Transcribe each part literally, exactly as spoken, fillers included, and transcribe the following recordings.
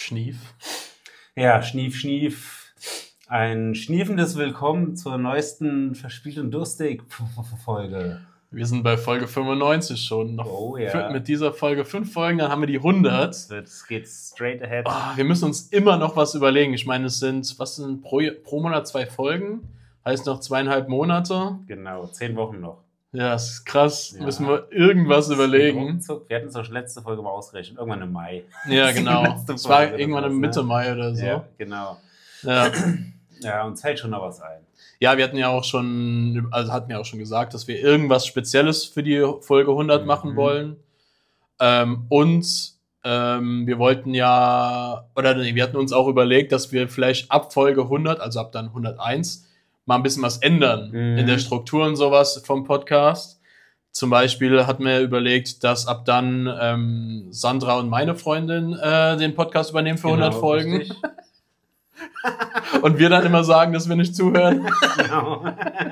Schnief. Ja, Schnief, Schnief. Ein schniefendes Willkommen zur neuesten Verspielt und durstig Folge. Wir sind bei Folge fünfundneunzig schon. Noch oh ja. Mit dieser Folge fünf Folgen, dann haben wir die hundert. Es geht straight ahead. Oh, wir müssen uns immer noch was überlegen. Ich meine, es sind, was sind pro, pro Monat zwei Folgen? Heißt noch zweieinhalb Monate. Genau, zehn Wochen noch. Ja, das ist krass. Ja. Müssen wir irgendwas überlegen. Wir hatten es auch schon letzte Folge mal ausgerechnet. Irgendwann im Mai. Ja, genau. Es war irgendwann im Mitte Mai oder so. Ja, genau. Ja. Ja, uns fällt schon noch was ein. Ja, wir hatten ja auch schon, also hatten ja auch schon gesagt, dass wir irgendwas Spezielles für die Folge hundert mhm. machen wollen. Ähm, und ähm, wir wollten ja, oder nee, wir hatten uns auch überlegt, dass wir vielleicht ab Folge hundert, also ab dann hunderteins, mal ein bisschen was ändern mhm. in der Struktur und sowas vom Podcast. Zum Beispiel hatten wir überlegt, dass ab dann ähm, Sandra und meine Freundin äh, den Podcast übernehmen für genau, hundert Folgen. Und wir dann immer sagen, dass wir nicht zuhören. Genau.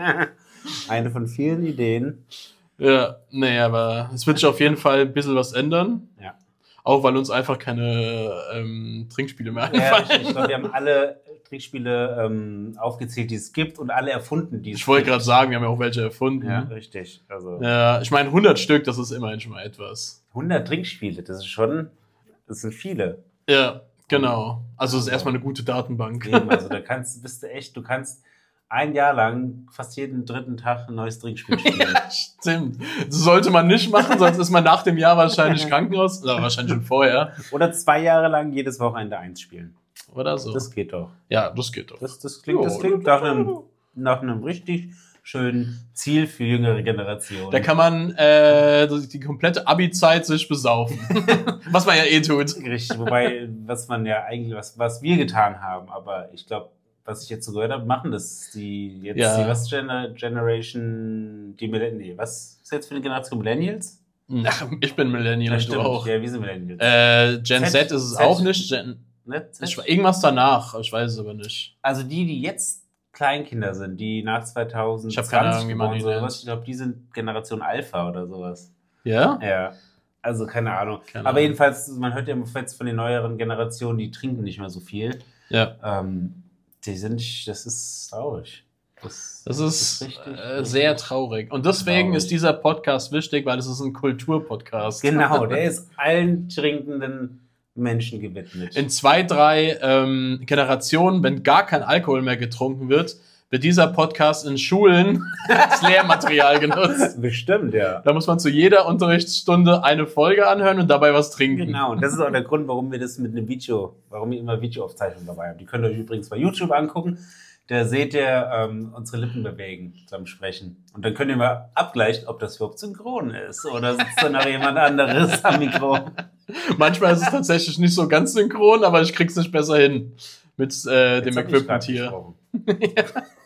Eine von vielen Ideen. Ja, nee, aber es wird sich auf jeden Fall ein bisschen was ändern. Ja. Auch weil uns einfach keine ähm, Trinkspiele mehr einfallen. Ja, ich glaube, wir haben alle Trinkspiele ähm, aufgezählt, die es gibt und alle erfunden, die es Ich wollte gerade sagen, wir haben ja auch welche erfunden. Ja, richtig. Also ja, ich meine, hundert Stück, das ist immerhin schon mal etwas. hundert Trinkspiele, das ist schon, das sind viele. Ja, genau. Also es ist erstmal eine gute Datenbank. Eben, also da kannst, bist du echt, du kannst ein Jahr lang fast jeden dritten Tag ein neues Trinkspiel spielen. Ja, stimmt. Das sollte man nicht machen, sonst ist man nach dem Jahr wahrscheinlich Krankenhaus, oder wahrscheinlich schon vorher. Oder zwei Jahre lang jedes Wochenende eins spielen. Oder so. Das geht doch. Ja, das geht doch. Das, das klingt, das klingt nach, einem, nach einem richtig schönen Ziel für jüngere Generationen. Da kann man äh, die komplette Abi-Zeit sich besaufen. Was man ja eh tut. Richtig, wobei, was man ja eigentlich, was, was wir getan haben, aber ich glaube, was ich jetzt so gehört habe, machen das die jetzt ja. die was Gener- Generation, die Millennials, was ist jetzt für eine Generation Millennials? Ach, ich bin Millennial, ja, du auch. Ja, wir sind Millennials. Äh, Gen Z, Z ist es Z? auch nicht. Gen, ne? ich, irgendwas danach, ich weiß es aber nicht. Also die, die jetzt Kleinkinder sind, die nach zwanzig ich keine Ahnung, wie man die sowas, ich glaube, die sind Generation Alpha oder sowas. Ja? Ja. Also keine Ahnung. Keine aber Ahnung. jedenfalls, man hört ja jetzt von den neueren Generationen, die trinken nicht mehr so viel. Ja. Ähm, die sind, das ist traurig. Das, das ist, ist richtig, äh, sehr traurig. Und deswegen traurig. Ist dieser Podcast wichtig, weil es ist ein Kulturpodcast. Genau, der ist allen trinkenden Menschen gewidmet. In zwei, drei ähm, Generationen, wenn gar kein Alkohol mehr getrunken wird, wird dieser Podcast in Schulen als Lehrmaterial genutzt. Bestimmt, ja. Da muss man zu jeder Unterrichtsstunde eine Folge anhören und dabei was trinken. Genau, und das ist auch der Grund, warum wir das mit einem Video, warum wir immer Videoaufzeichnungen dabei haben. Die könnt ihr euch übrigens bei YouTube angucken. Da seht ihr ähm, unsere Lippen bewegen beim Sprechen. Und dann könnt ihr mal abgleichen, ob das überhaupt synchron ist oder sitzt da noch jemand anderes am Mikro. Manchmal ist es tatsächlich nicht so ganz synchron, aber ich krieg's nicht besser hin mit äh, dem Equipment hier. ja.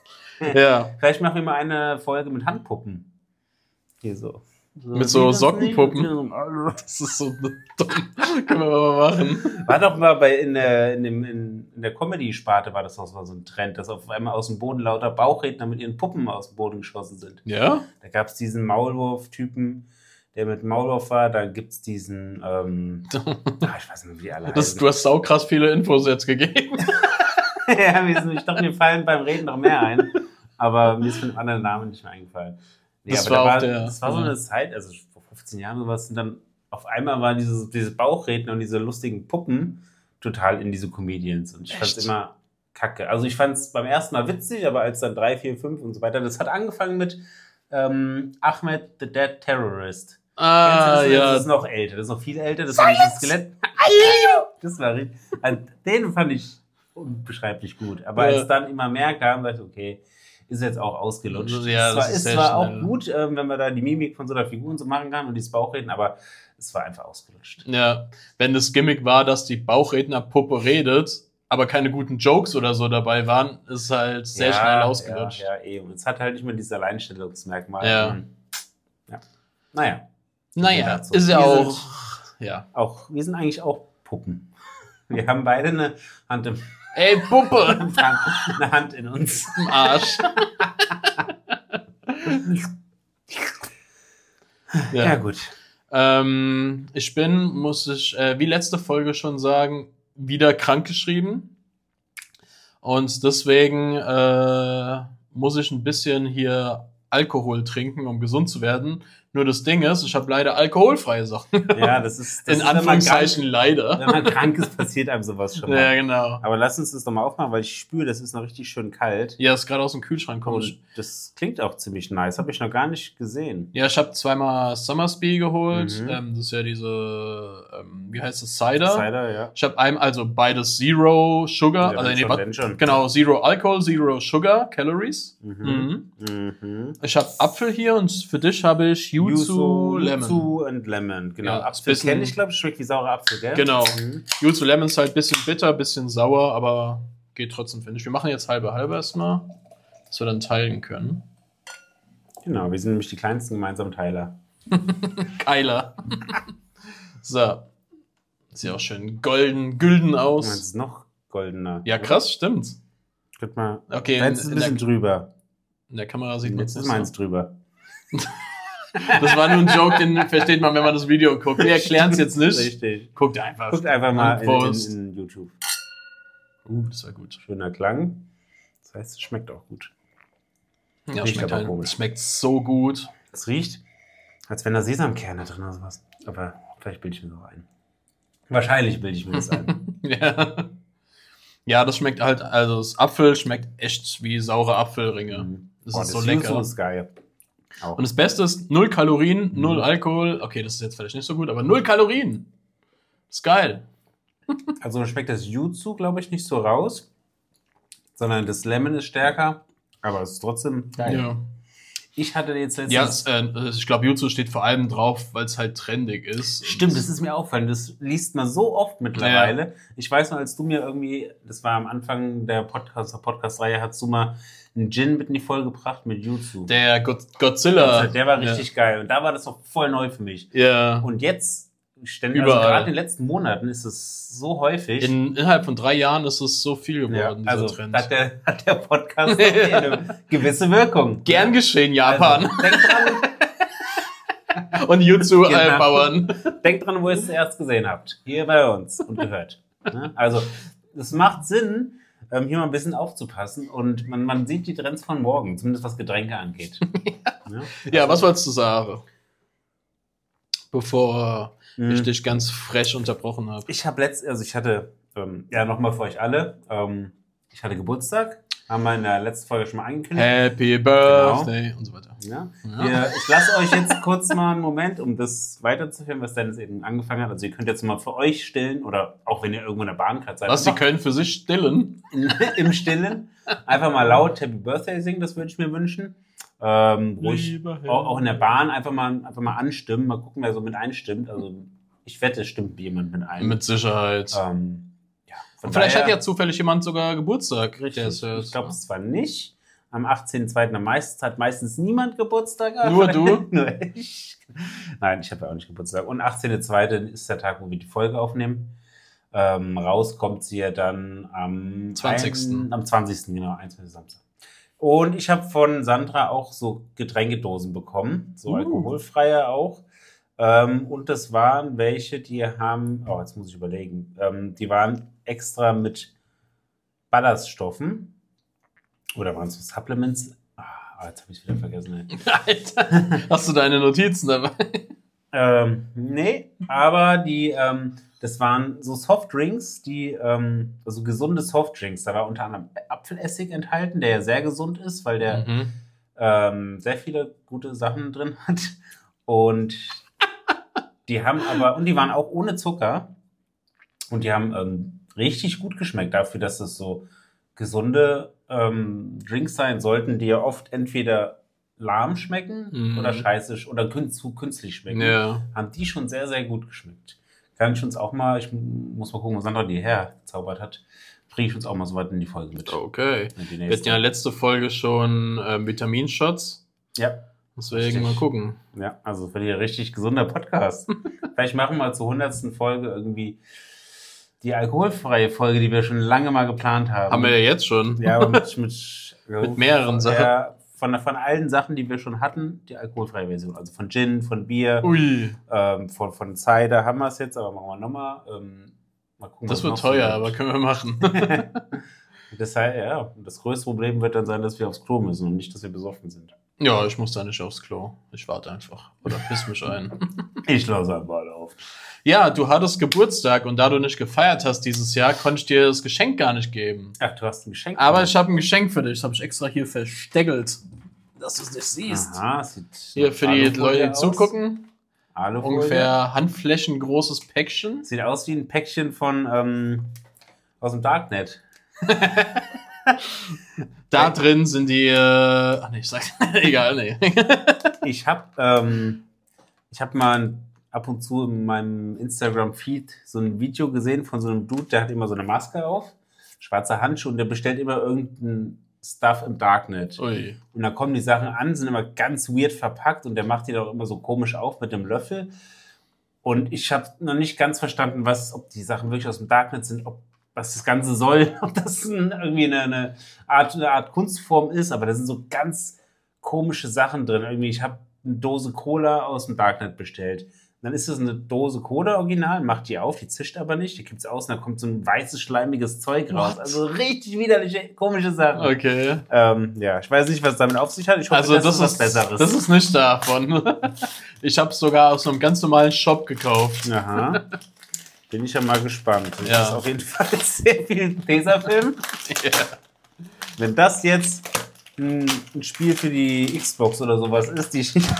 Ja. Vielleicht machen wir mal eine Folge mit Handpuppen. Hier so. so mit so Sockenpuppen. Das ist so dumm. Können wir mal machen. War doch mal bei in der, in dem, in, in der Comedy-Sparte war das auch so ein Trend, dass auf einmal aus dem Boden lauter Bauchredner mit ihren Puppen aus dem Boden geschossen sind. Ja? Da gab es diesen Maulwurf-Typen, der mit Maulwurf war. Da gibt es diesen, ähm, ach, ich weiß nicht, wie die alle das, heißen. Du hast saukrass viele Infos jetzt gegeben. Ja, mir, sind, ich dachte, mir fallen beim Reden noch mehr ein. Aber mir ist von dem anderen Namen nicht mehr eingefallen. Nee, das, aber war da war, der, das war so eine Zeit, also vor fünfzehn Jahren sowas, und dann auf einmal waren diese, diese Bauchredner und diese lustigen Puppen total in diese Comedians. Und ich fand es immer kacke. Also ich fand es beim ersten Mal witzig, aber als dann drei, vier, fünf und so weiter, das hat angefangen mit ähm, Ahmed the Dead Terrorist. Ah, das? ja. Das ist noch älter, das ist noch viel älter. Das war dieses Skelett. Das war richtig. Also, den fand ich unbeschreiblich gut. Aber ja. als dann immer mehr kam, dachte ich, okay, ist jetzt auch ausgelutscht. Ja, es ist war, ist zwar auch gut, äh, wenn man da die Mimik von so einer Figur und so machen kann und dieses Bauchreden, aber es war einfach ausgelutscht. Ja, wenn das Gimmick war, dass die Bauchrednerpuppe redet, aber keine guten Jokes oder so dabei waren, ist halt sehr ja, schnell ausgelutscht. Ja, ja, eben. Es hat halt nicht mehr dieses Alleinstellungsmerkmal. Ja. ja. Naja. Naja, ist ja auch, sind, ja. auch... Wir sind eigentlich auch Puppen. Wir haben beide eine Hand im... Ey, Puppe! Eine Hand in uns. Im Arsch. ja. ja, gut. Ähm, ich bin, muss ich, äh, wie letzte Folge schon sagen, wieder krankgeschrieben. Und deswegen äh, muss ich ein bisschen hier Alkohol trinken, um gesund zu werden. Nur das Ding ist, ich habe leider alkoholfreie Sachen. Ja, das ist... Das In ist, Anführungszeichen wenn man leider. krank, wenn man krank ist, passiert einem sowas schon mal. Ja, genau. Aber lass uns das doch mal aufmachen, weil ich spüre, das ist noch richtig schön kalt. Ja, ist gerade aus dem Kühlschrank kommt. Und das klingt auch ziemlich nice. Habe ich noch gar nicht gesehen. Ja, ich habe zweimal Summersby geholt. Mhm. Ähm, das ist ja diese, ähm, wie heißt das, Cider? Cider, ja. Ich habe einmal, also beides Zero Sugar, Ja, also wenn nee, schon, wat- wenn schon. genau, Zero Alcohol, Zero Sugar, Calories. Mhm. Mhm. Mhm. Ich habe Apfel hier und für dich habe ich Yuzu Lemon. Yuzu und Lemon, genau. Ja, Apfel bisschen- kenne ich, glaube ich, schmeckt wie saurer Apfel, gell? Genau. Mhm. Yuzu Lemon ist halt ein bisschen bitter, ein bisschen sauer, aber geht trotzdem, finde ich. Wir machen jetzt halbe halbe erstmal, dass wir dann teilen können. Genau, wir sind nämlich die kleinsten gemeinsamen Teiler. Keiler. So. Sieht auch schön golden, gülden Das aus. ist noch goldener. Ja, krass, stimmt. Guck mal. Okay, Jetzt ist in, ein in, der, bisschen drüber. in der Kamera sieht man Jetzt es ist nicht meins so. drüber. Das war nur ein Joke, den versteht man, wenn man das Video guckt. Wir erklären es jetzt nicht. Richtig. Guckt einfach. Guckt einfach mal in, in, Post. in YouTube. Uh, das war gut. Schöner Klang. Das heißt, es schmeckt auch gut. Ja, Riecht schmeckt, aber halt, komisch. schmeckt so gut. Es riecht, als wenn da Sesamkerne drin oder sowas. Aber vielleicht bilde ich mir so ein. Wahrscheinlich bilde ich mir das ein. Ja. Ja, das schmeckt halt, also das Apfel schmeckt echt wie saure Apfelringe. Mhm. Das Boah, ist so Yuzu lecker. ist geil. Auch. Und das Beste ist null Kalorien, null Mhm. Alkohol. Okay, das ist jetzt vielleicht nicht so gut, aber null Kalorien. Das ist geil. Also schmeckt das Yuzu, glaube ich, nicht so raus, sondern das Lemon ist stärker, aber es ist trotzdem geil. Ja. Ich hatte jetzt letztens... Ja, es, äh, ich glaube, Yuzu steht vor allem drauf, weil es halt trendig ist. Stimmt, das ist mir auffallend. Das liest man so oft mittlerweile. Ich weiß noch, als du mir irgendwie, das war am Anfang der Podcast, der Podcast-Reihe, hast du mal einen Gin mit in die Folge gebracht mit Yuzu. Der God Godzilla. Der war richtig geil. Und da war das noch voll neu für mich. Ja. Und jetzt, ständig, also Überall. gerade in den letzten Monaten ist es so häufig. In, innerhalb von drei Jahren ist es so viel geworden, ja, dieser also Trend. hat der, hat der Podcast eine gewisse Wirkung. Gern geschehen, Japan. Also, denkt dran, Und Yuzu Genau. äh, Bauern. denkt dran, wo ihr es zuerst gesehen habt. Hier bei uns und gehört. Ne? Also, es macht Sinn, ähm, hier mal ein bisschen aufzupassen. Und man, man sieht die Trends von morgen, zumindest was Getränke angeht. Ja, Ja, was wolltest du sagen? Bevor Mhm. ich dich ganz frech unterbrochen habe. Ich habe letzt, also ich hatte, ähm, ja, nochmal für euch alle, ähm, ich hatte Geburtstag, haben wir in der letzten Folge schon mal angekündigt. Happy Birthday und so weiter. Ja. Ja. Ihr, ich lasse euch jetzt kurz mal einen Moment, um das weiterzuführen, was Dennis eben angefangen hat. Also ihr könnt jetzt mal für euch stillen oder auch wenn ihr irgendwo in der Bahn gerade seid, Was, die einfach können für sich stillen? in, im Stillen einfach mal laut Happy Birthday singen, das würde ich mir wünschen. Ähm, ruhig Lieber Herr. auch, auch in der Bahn einfach mal, einfach mal anstimmen, mal gucken, wer so mit einstimmt. Also ich wette, es stimmt jemand mit ein. Mit Sicherheit. ähm, ja, von Und vielleicht daher- hat ja zufällig jemand sogar Geburtstag. Richtig. der es hört. Ich glaube es zwar nicht. Am achtzehnten zweiten am meisten hat meistens niemand Geburtstag. Nur du? Nur ich. Nein, ich habe ja auch nicht Geburtstag. Und achtzehnten zweiten ist der Tag, wo wir die Folge aufnehmen. Ähm, raus kommt sie ja dann am zwanzigsten Ein, am zwanzigsten genau, einundzwanzigsten Samstag. Und ich habe von Sandra auch so Getränkedosen bekommen, so Uh. alkoholfreie auch. Ähm, und das waren welche, die haben, oh, jetzt muss ich überlegen, ähm, die waren extra mit Ballaststoffen. Oder waren es so Supplements? Ah, jetzt habe ich es wieder vergessen. Ey. Alter, hast du deine Notizen dabei? Ähm, nee, aber die, ähm, das waren so Softdrinks, die, ähm, also gesunde Softdrinks. Da war unter anderem Apfelessig enthalten, der ja sehr gesund ist, weil der Mhm. ähm, sehr viele gute Sachen drin hat. Und die haben aber, und die waren auch ohne Zucker. Und die haben ähm, richtig gut geschmeckt dafür, dass es so gesunde ähm, Drinks sein sollten, die ja oft entweder lahm schmecken Mhm. oder scheiße oder kün zu künstlich schmecken. Ja. Haben die schon sehr, sehr gut geschmeckt. Kann ich uns auch mal, ich muss mal gucken, was Sandra die hergezaubert hat, bringe ich uns auch mal so weit in die Folge mit. Okay. In die Wir nächste. hatten ja letzte Folge schon ähm, Vitaminshots. Ja, Deswegen Richtig. mal gucken. ja, also für die richtig gesunder Podcast. Vielleicht machen wir zur hundertsten Folge irgendwie die alkoholfreie Folge, die wir schon lange mal geplant haben. Haben wir ja jetzt schon. Ja, aber mit, mit, Mit mehreren Sachen. Ja, von, von allen Sachen, die wir schon hatten, die alkoholfreie Version. Also von Gin, von Bier, Ui. ähm, von, von Cider haben wir es jetzt, aber machen wir nochmal. Ähm, Mal gucken, Das was wird noch so teuer, gibt. aber können wir machen. Das heißt, ja, das größte Problem wird dann sein, dass wir aufs Klo müssen und nicht, dass wir besoffen sind. Ja, ich muss da nicht aufs Klo. Ich warte einfach. Oder piss mich ein. Ich lasse einfach auf. Ja, du hattest Geburtstag und da du nicht gefeiert hast dieses Jahr, konnte ich dir das Geschenk gar nicht geben. Ach, du hast ein Geschenk. Aber ich habe ein Geschenk für dich. Das habe ich extra hier versteckelt. Dass du es nicht siehst. Aha, sieht Hier für die Alufolie Leute, die aus. zugucken. Alufolie. Ungefähr handflächengroßes Päckchen. Sieht aus wie ein Päckchen von ähm, aus dem Darknet. Da drin sind die. Äh, ach nee, ich sag. Egal, nee. Ich habe ähm, ich habe mal ab und zu in meinem Instagram-Feed so ein Video gesehen von so einem Dude, der hat immer so eine Maske auf, schwarze Handschuhe und der bestellt immer irgendein Stuff im Darknet. Ui. Und dann kommen die Sachen an, sind immer ganz weird verpackt und der macht die doch immer so komisch auf mit dem Löffel. Und ich habe noch nicht ganz verstanden, was, ob die Sachen wirklich aus dem Darknet sind, ob was das Ganze soll, ob das ein, irgendwie eine, eine, Art, eine Art Kunstform ist, aber da sind so ganz komische Sachen drin. Irgendwie, ich habe eine Dose Cola aus dem Darknet bestellt. Dann ist das eine Dose Cola original, macht die auf, die zischt aber nicht, die kippt's aus und dann kommt so ein weißes, schleimiges Zeug raus. What? Also richtig widerliche, komische Sachen. Okay. Ähm, ja, ich weiß nicht, was damit auf sich hat. Ich hoffe, Also das, das, ist ist was Besseres. Das ist nicht davon. Ich habe es sogar aus einem ganz normalen Shop gekauft. Aha. Bin ich ja mal gespannt. Das Ja. ist auf jeden Fall sehr viel Tesafilm. Ja. Wenn das jetzt ein, ein Spiel für die Xbox oder sowas ist, die ich nicht.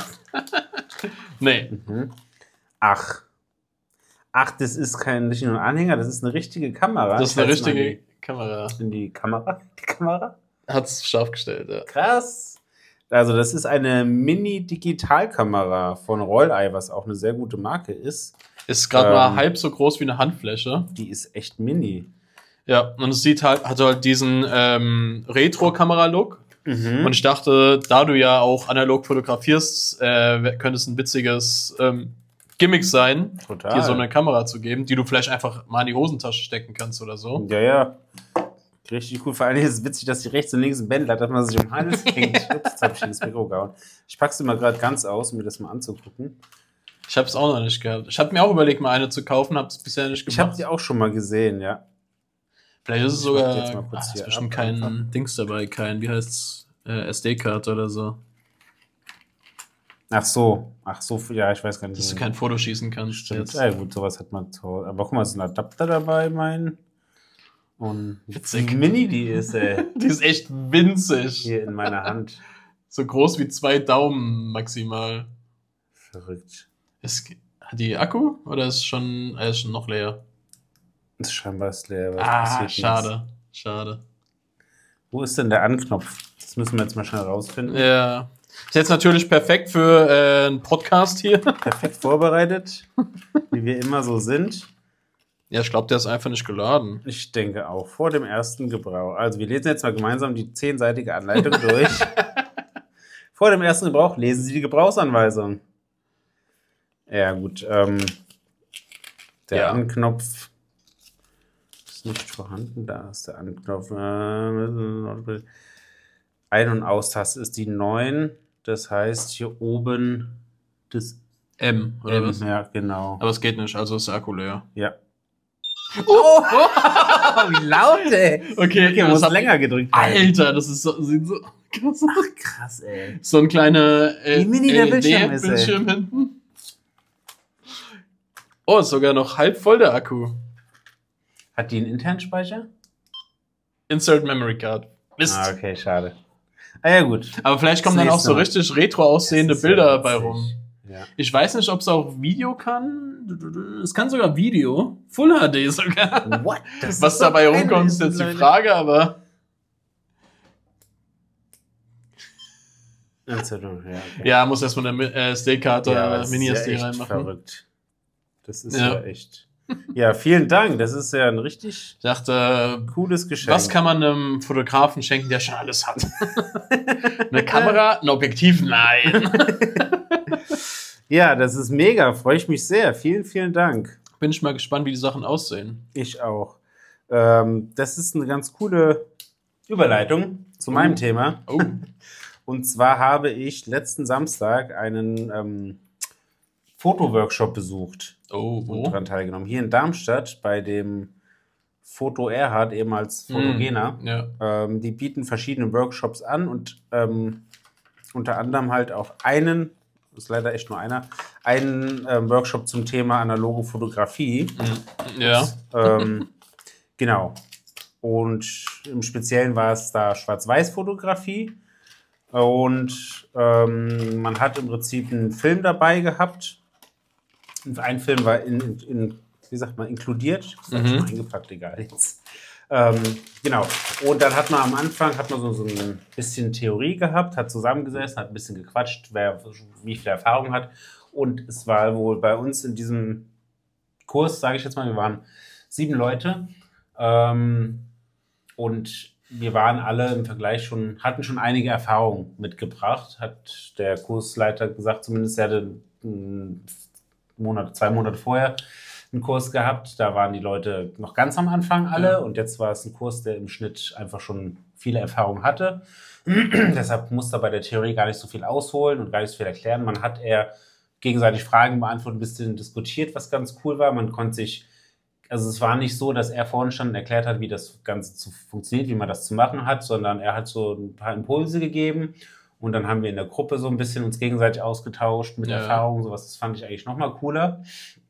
Nee. Ach. Ach, das ist kein nicht nur ein Anhänger, das ist eine richtige Kamera. Das ist Ich eine halt's mal richtige Kamera. In die, in die Kamera? Die Kamera? Hat's scharf gestellt, ja. Krass. Also, das ist eine Mini-Digitalkamera von Rollei, was auch eine sehr gute Marke ist. Ist gerade Ähm. mal halb so groß wie eine Handfläche. Die ist echt mini. Ja, und es sieht halt, hat halt diesen ähm, Retro-Kamera-Look. Mhm. Und ich dachte, da du ja auch analog fotografierst, äh, könnte es ein witziges ähm, Gimmick sein, Total. dir so eine Kamera zu geben, die du vielleicht einfach mal in die Hosentasche stecken kannst oder so. Ja, ja. Richtig cool. Vor allem ist es witzig, dass die rechts und links ein Bändel hat, dass man sich um den Hals hängt. Ups, jetzt habe ich das Mikro gehauen. Ich packe sie mal gerade ganz aus, um mir das mal anzugucken. Ich habe es auch noch nicht gehabt. Ich habe mir auch überlegt, mal eine zu kaufen, habe es bisher nicht Ich habe gemacht. sie auch schon mal gesehen, ja. Vielleicht ist es Ich mach sogar, die jetzt mal kurz ah, ist hier bestimmt ab, kein einfach. Dings dabei, kein, wie heißt's, äh, S D-Karte oder so, Ach so. Ach so, ja, ich weiß gar nicht. dass du kein Foto schießen kannst. Stimmt. Jetzt. Ja, gut, sowas hat man zu Hause. Aber guck mal, es ist ein Adapter dabei, mein. Und Witzig. wie mini die ist, ey. Die ist echt winzig. Hier in meiner Hand. So groß wie zwei Daumen maximal. Verrückt. Ist, hat die Akku oder ist schon, äh, ist schon noch leer? Das ist scheinbar ist leer. Was Ah, passiert schade. Schade. Jetzt? Wo ist denn der Anknopf? Das müssen wir jetzt mal schnell rausfinden. Ja. Ist jetzt natürlich perfekt für äh, einen Podcast hier. Perfekt vorbereitet, wie wir immer so sind. Ja, ich glaube, der ist einfach nicht geladen. Ich denke auch, vor dem ersten Gebrauch. Also wir lesen jetzt mal gemeinsam die zehnseitige Anleitung durch. Vor dem ersten Gebrauch lesen Sie die Gebrauchsanweisung. Ja gut, ähm, der Ja. Anknopf ist nicht vorhanden. Da ist der Anknopf. Äh, Ein- und Austaste ist die neun. Das heißt hier oben das M, oder M. was? Ja, genau. Aber es geht nicht, also ist der Akku leer. Ja. Oh, wie laut, ey. Okay, Okay, man das muss hat- länger gedrückt werden. Alter, das ist so, sieht so krass aus. Ach, krass, ey. So ein kleiner äh, Wie mini der Bildschirm ist, ey. Bildschirm hinten. Oh, ist sogar noch halb voll der Akku. Hat die einen internen Speicher? Insert Memory Card. Mist. Ah, okay, schade. Ah ja, gut. Aber vielleicht kommen Das dann auch nächste so Mal. richtig retro aussehende Das ist ja Bilder dabei witzig. rum. Ja. Ich weiß nicht, ob es auch Video kann. Es kann sogar Video. Full H D sogar. What? Das Was ist so dabei geil, rumkommt, ist jetzt die Leute. Frage, aber Ja, okay. ja, muss erstmal eine äh, S D-Karte Ja, oder das ist Mini-S D ja echt reinmachen. verrückt. Das ist Ja. ja. echt. Ja, vielen Dank. Das ist ja ein richtig Ich dachte, cooles Geschenk. was kann man einem Fotografen schenken, der schon alles hat? Eine Kamera, ein Objektiv? Nein. Ja, das ist mega. Freue ich mich sehr. Vielen, vielen Dank. Bin ich mal gespannt, wie die Sachen aussehen. Ich auch. Ähm, das ist eine ganz coole Überleitung zu meinem Oh. Thema. Oh, Und zwar habe ich letzten Samstag einen ähm, Fotoworkshop besucht. Oh, wo? daran teilgenommen. Hier in Darmstadt bei dem Foto Erhard, ehemals Fotogena. Mm, ja. Ähm, die bieten verschiedene Workshops an und ähm, unter anderem halt auch einen, ist leider echt nur einer, einen ähm, Workshop zum Thema analoge Fotografie. Mm, ja. Ähm, genau. Und im Speziellen war es da Schwarz-Weiß-Fotografie. Und ähm, man hat im Prinzip einen Film dabei gehabt. Und ein Film war in, in, in wie sagt man, inkludiert. Das ist mhm. schon eingepackt, egal jetzt. Ähm, genau. Und dann hat man am Anfang hat man so, so ein bisschen Theorie gehabt, hat zusammengesessen, hat ein bisschen gequatscht, wer wie viel Erfahrung hat. Und es war wohl bei uns in diesem Kurs, sage ich jetzt mal, wir waren sieben Leute. Ähm, und wir waren alle im Vergleich schon, hatten schon einige Erfahrungen mitgebracht, hat der Kursleiter gesagt, zumindest er hatte einen Monat, zwei Monate vorher einen Kurs gehabt. Da waren die Leute noch ganz am Anfang alle ja. Und jetzt war es ein Kurs, der im Schnitt einfach schon viele Erfahrungen hatte. Deshalb musste er bei der Theorie gar nicht so viel ausholen und gar nicht so viel erklären. Man hat eher gegenseitig Fragen beantwortet, ein bisschen diskutiert, was ganz cool war. Man konnte sich Also es war nicht so, dass er vorne stand und erklärt hat, wie das Ganze zu funktioniert, wie man das zu machen hat, sondern er hat so ein paar Impulse gegeben und dann haben wir in der Gruppe so ein bisschen uns gegenseitig ausgetauscht mit ja. Erfahrungen, sowas. Das fand ich eigentlich noch mal cooler.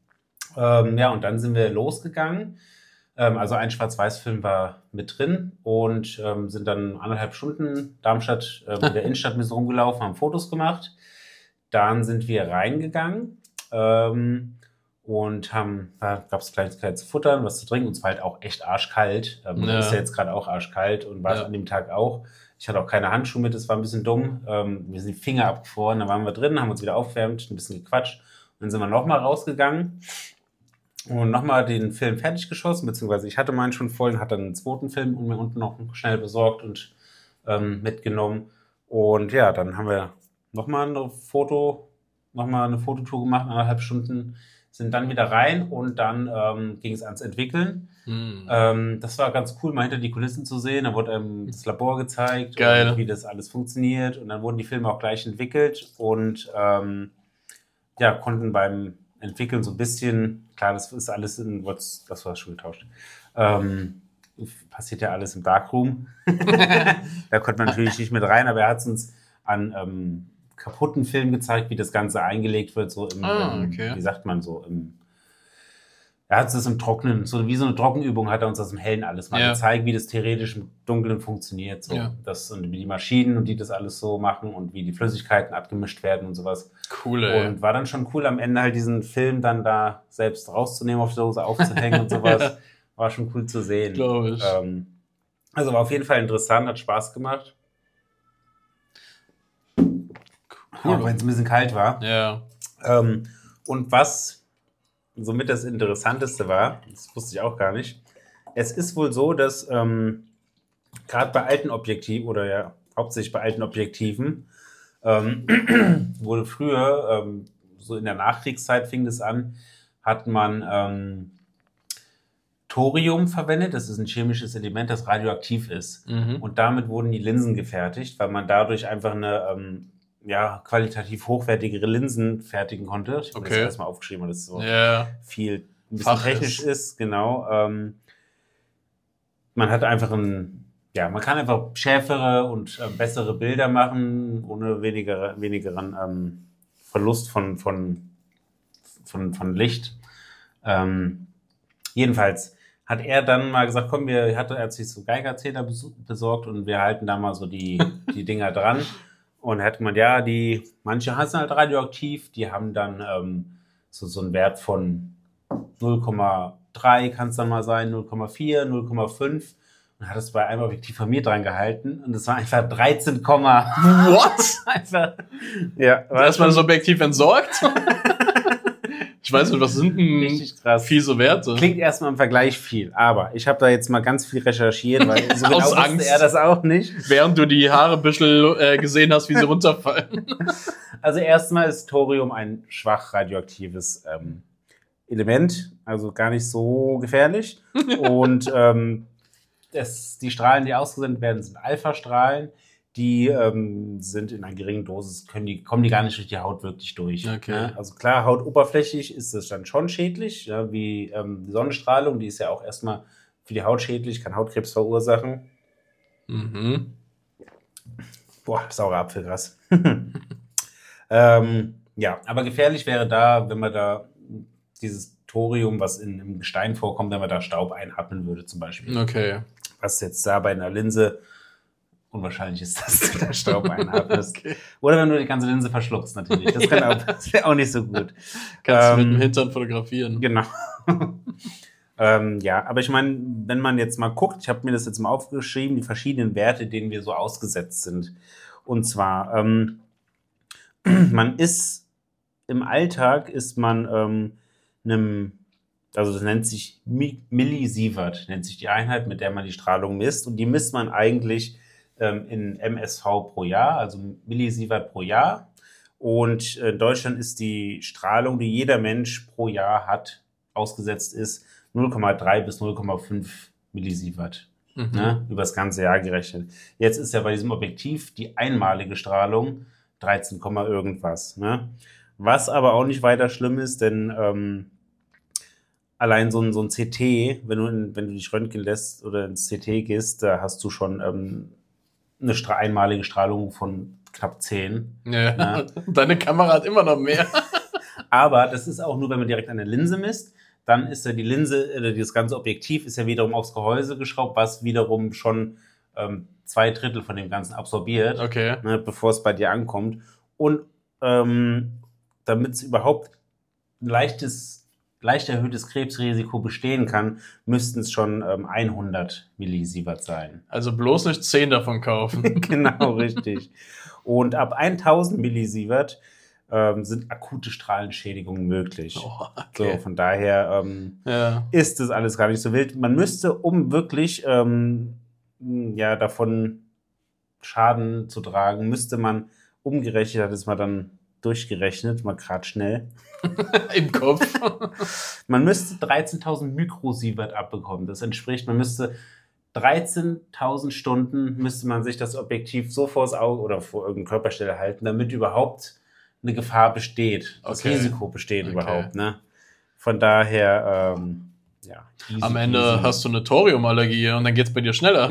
Ähm, ja, und dann sind wir losgegangen. Ähm, also ein Schwarz-Weiß-Film war mit drin und ähm, sind dann anderthalb Stunden Darmstadt ähm, in der Innenstadt ein bisschen rumgelaufen, haben Fotos gemacht. Dann sind wir reingegangen. Ähm, Und haben, da gab es Kleinigkeiten zu futtern, was zu trinken. Und es war halt auch echt arschkalt. Ähm, ja. Ist ja jetzt gerade auch arschkalt und war es ja. an dem Tag auch. Ich hatte auch keine Handschuhe mit, das war ein bisschen dumm. Ähm, mir sind die Finger abgefroren, dann waren wir drin, haben uns wieder aufgewärmt, ein bisschen gequatscht. Und dann sind wir nochmal rausgegangen und nochmal den Film fertig geschossen, beziehungsweise ich hatte meinen schon voll und hatte dann einen zweiten Film und mir unten noch schnell besorgt und ähm, mitgenommen. Und ja, dann haben wir nochmal ein Foto, nochmal eine Fototour gemacht, eineinhalb Stunden. Sind dann wieder rein und dann ähm, ging es ans Entwickeln. Mm. Ähm, das war ganz cool, mal hinter die Kulissen zu sehen. Da wurde ähm, das Labor gezeigt, und wie das alles funktioniert. Und dann wurden die Filme auch gleich entwickelt und ähm, ja, konnten beim Entwickeln so ein bisschen, klar, das ist alles in, was, das war schon getauscht, ähm, passiert ja alles im Darkroom. Da konnte man natürlich nicht mit rein, aber er hat es uns an ähm, kaputten Film gezeigt, wie das Ganze eingelegt wird, so im, ah, im okay. wie sagt man so, im, er hat es im Trocknen, so wie so eine Trockenübung hat er uns aus dem Hellen alles mal ja. gezeigt, wie das theoretisch im Dunkeln funktioniert, so. Ja. Das, und wie die Maschinen und die das alles so machen und wie die Flüssigkeiten abgemischt werden und sowas. Cool, ey. Und war dann schon cool, am Ende halt diesen Film dann da selbst rauszunehmen, auf die Dose aufzuhängen und sowas. Ja. War schon cool zu sehen. Glaube ich. Ähm, also war auf jeden Fall interessant, hat Spaß gemacht. Cool. Auch wenn es ein bisschen kalt war. Ja. Ähm, und was somit das Interessanteste war, das wusste ich auch gar nicht, es ist wohl so, dass ähm, gerade bei alten Objektiven oder ja hauptsächlich bei alten Objektiven ähm, wurde früher, ähm, so in der Nachkriegszeit fing das an, hat man ähm, Thorium verwendet. Das ist ein chemisches Element, das radioaktiv ist. Mhm. Und damit wurden die Linsen gefertigt, weil man dadurch einfach eine ähm, ja, qualitativ hochwertigere Linsen fertigen konnte. Ich habe okay. das erstmal aufgeschrieben, weil das so ja. viel ein bisschen Fach technisch ist, ist genau. Ähm, man hat einfach ein, ja, man kann einfach schärfere und äh, bessere Bilder machen, ohne weniger, wenigeren ähm, Verlust von, von, von, von Licht. Ähm, jedenfalls hat er dann mal gesagt, komm, wir, hatte, er hat sich so Geigerzähler besorgt und wir halten da mal so die, die Dinger dran. Und er hat gemeint, ja, die, manche sind halt radioaktiv, die haben dann ähm, so, so einen Wert von null Komma drei kann es dann mal sein, null Komma vier, null Komma fünf. Und hat es bei einem Objektiv von mir dran gehalten und es war einfach dreizehn, What? einfach, ja. War erstmal das Objektiv entsorgt? Ich weiß nicht, was sind denn richtig krass. Viel so Werte? Klingt erstmal im Vergleich viel, aber ich habe da jetzt mal ganz viel recherchiert, weil so genau Aus wusste Angst. er das auch nicht. Während du die Haarebüschel äh, gesehen hast, wie sie runterfallen. Also erstmal ist Thorium ein schwach radioaktives ähm, Element, also gar nicht so gefährlich. Und ähm, das, die Strahlen, die ausgesendet werden, sind Alpha-Strahlen. die ähm, sind in einer geringen Dosis, können die, kommen die gar nicht durch die Haut wirklich durch. Okay. Ne? Also klar, hautoberflächlich ist das dann schon schädlich, ja, wie ähm, die Sonnenstrahlung, die ist ja auch erstmal für die Haut schädlich, kann Hautkrebs verursachen. Mhm. Boah, saurer Apfelgras. ähm, ja, aber gefährlich wäre da, wenn man da dieses Thorium, was in, im Gestein vorkommt, wenn man da Staub einatmen würde zum Beispiel. Okay. Was jetzt da bei einer Linse unwahrscheinlich ist, dass du da Staub einatmest. Okay. Oder wenn du die ganze Linse verschluckst natürlich. Das, kann auch, das wäre auch nicht so gut. Kannst du Ähm, mit dem Hintern fotografieren. Genau. ähm, ja, aber ich meine, wenn man jetzt mal guckt, ich habe mir das jetzt mal aufgeschrieben, die verschiedenen Werte, denen wir so ausgesetzt sind. Und zwar, ähm, man ist im Alltag ist man ähm, einem, also das nennt sich Mi- Millisievert, nennt sich die Einheit, mit der man die Strahlung misst. Und die misst man eigentlich ähm, in M S V pro Jahr, also Millisievert pro Jahr. Und in Deutschland ist die Strahlung, die jeder Mensch pro Jahr hat, ausgesetzt ist, null Komma drei bis null Komma fünf Millisievert. Mhm. Ne, über das ganze Jahr gerechnet. Jetzt ist ja bei diesem Objektiv die einmalige Strahlung dreizehn, irgendwas. Ne? Was aber auch nicht weiter schlimm ist, denn ähm, allein so ein, so ein C T, wenn du, in, wenn du dich röntgen lässt oder ins C T gehst, da hast du schon ähm, eine Stra- einmalige Strahlung von knapp zehn. Ja. Ja. Deine Kamera hat immer noch mehr. Aber das ist auch nur, wenn man direkt an der Linse misst. Dann ist ja die Linse, äh, das ganze Objektiv ist ja wiederum aufs Gehäuse geschraubt, was wiederum schon ähm, zwei Drittel von dem Ganzen absorbiert, Okay. ne, bevor es bei dir ankommt. Und ähm, damit es überhaupt ein leichtes, leicht erhöhtes Krebsrisiko bestehen kann, müssten es schon ähm, hundert Millisievert sein. Also bloß nicht zehn davon kaufen. Genau, richtig. Und ab tausend Millisievert ähm, sind akute Strahlenschädigungen möglich. Oh, okay. So, von daher ähm, Ja. ist das alles gar nicht so wild. Man müsste, um wirklich ähm, ja, davon Schaden zu tragen, müsste man umgerechnet, hat es mal dann durchgerechnet, mal gerade schnell. Im Kopf. Man müsste dreizehntausend Mikrosievert abbekommen. Das entspricht, man müsste dreizehntausend Stunden müsste man sich das Objektiv so vors Auge oder vor irgendeine Körperstelle halten, damit überhaupt eine Gefahr besteht, das Okay. Risiko besteht Okay. überhaupt. Ne? Von daher, ähm, ja. Easy, Am Ende easy. hast du eine Thoriumallergie und dann geht's bei dir schneller.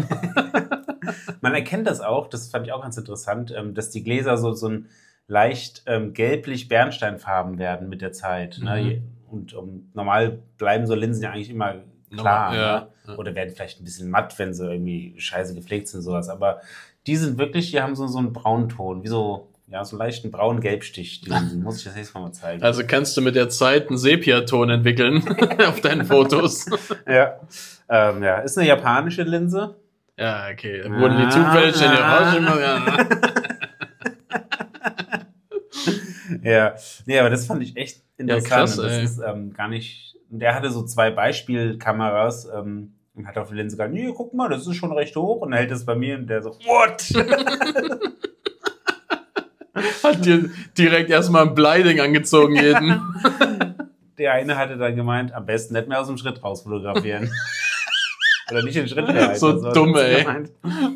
Man erkennt das auch, das fand ich auch ganz interessant, ähm, dass die Gläser so, so ein leicht ähm, gelblich-bernsteinfarben werden mit der Zeit. Mhm. Ne? Und um, normal bleiben so Linsen ja eigentlich immer klar. Normal, ja, Ne? ja. Oder werden vielleicht ein bisschen matt, wenn sie irgendwie scheiße gepflegt sind, sowas. Aber die sind wirklich, die haben so, so einen Braunton, wie so, ja, so einen leichten braunen-Gelbstich. Die Linsen. Muss ich das nächste Mal mal zeigen. Also kannst du mit der Zeit einen Sepiaton entwickeln auf deinen Fotos. ja. Ähm, ja, ist eine japanische Linse. Ja, okay. Dann wurden die zufällig in die Orange immer. Ja. Ja, nee, aber das fand ich echt interessant. Ja, krass, Und das ey. ist ähm, gar nicht. Der hatte so zwei Beispielkameras ähm, und hat auf die Linse gesagt, nee, guck mal, das ist schon recht hoch. Und er hält das bei mir und der so, what? Hat dir direkt erstmal ein Bleiding angezogen, jeden. Der eine hatte dann gemeint, am besten nicht mehr aus dem Schritt raus fotografieren. Oder nicht in den Schritt mehr. So Also, dumm, hat er ey. gemeint.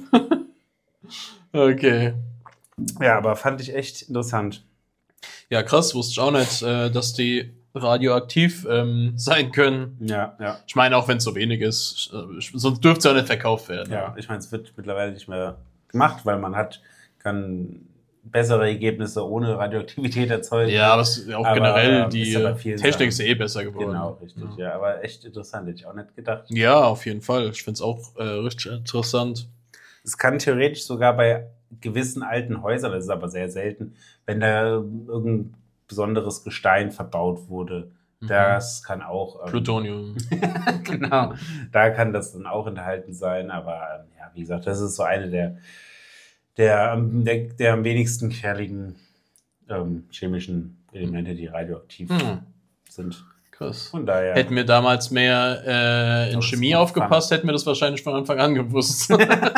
Okay. Ja, aber fand ich echt interessant. Ja, krass, wusste ich auch nicht, äh, dass die radioaktiv ähm, sein können. Ja, ja. Ich meine, auch wenn es so wenig ist, äh, sonst dürfte es ja nicht verkauft werden. Ja, ich meine, es wird mittlerweile nicht mehr gemacht, weil man hat, kann bessere Ergebnisse ohne Radioaktivität erzeugen. Ja, aber es ist auch Aber, generell, ähm, die ist ja bei vielen Technik ist Sachen. eh besser geworden. Genau, richtig. Ja. ja, aber echt interessant, hätte ich auch nicht gedacht. Ja, auf jeden Fall. Ich finde es auch äh, richtig interessant. Es kann theoretisch sogar bei gewissen alten Häusern, das ist aber sehr selten, wenn da irgendein besonderes Gestein verbaut wurde, Mhm. das kann auch... Ähm, Plutonium. genau, da kann das dann auch enthalten sein, aber ähm, ja, wie gesagt, das ist so eine der, der, ähm, der, der am wenigsten gefährlichen ähm, chemischen Elemente, die radioaktiv Hm. sind. Krass. Von daher... Hätten wir damals mehr äh, in Das ist Chemie gut aufgepasst, hätten wir das wahrscheinlich von Anfang an gewusst.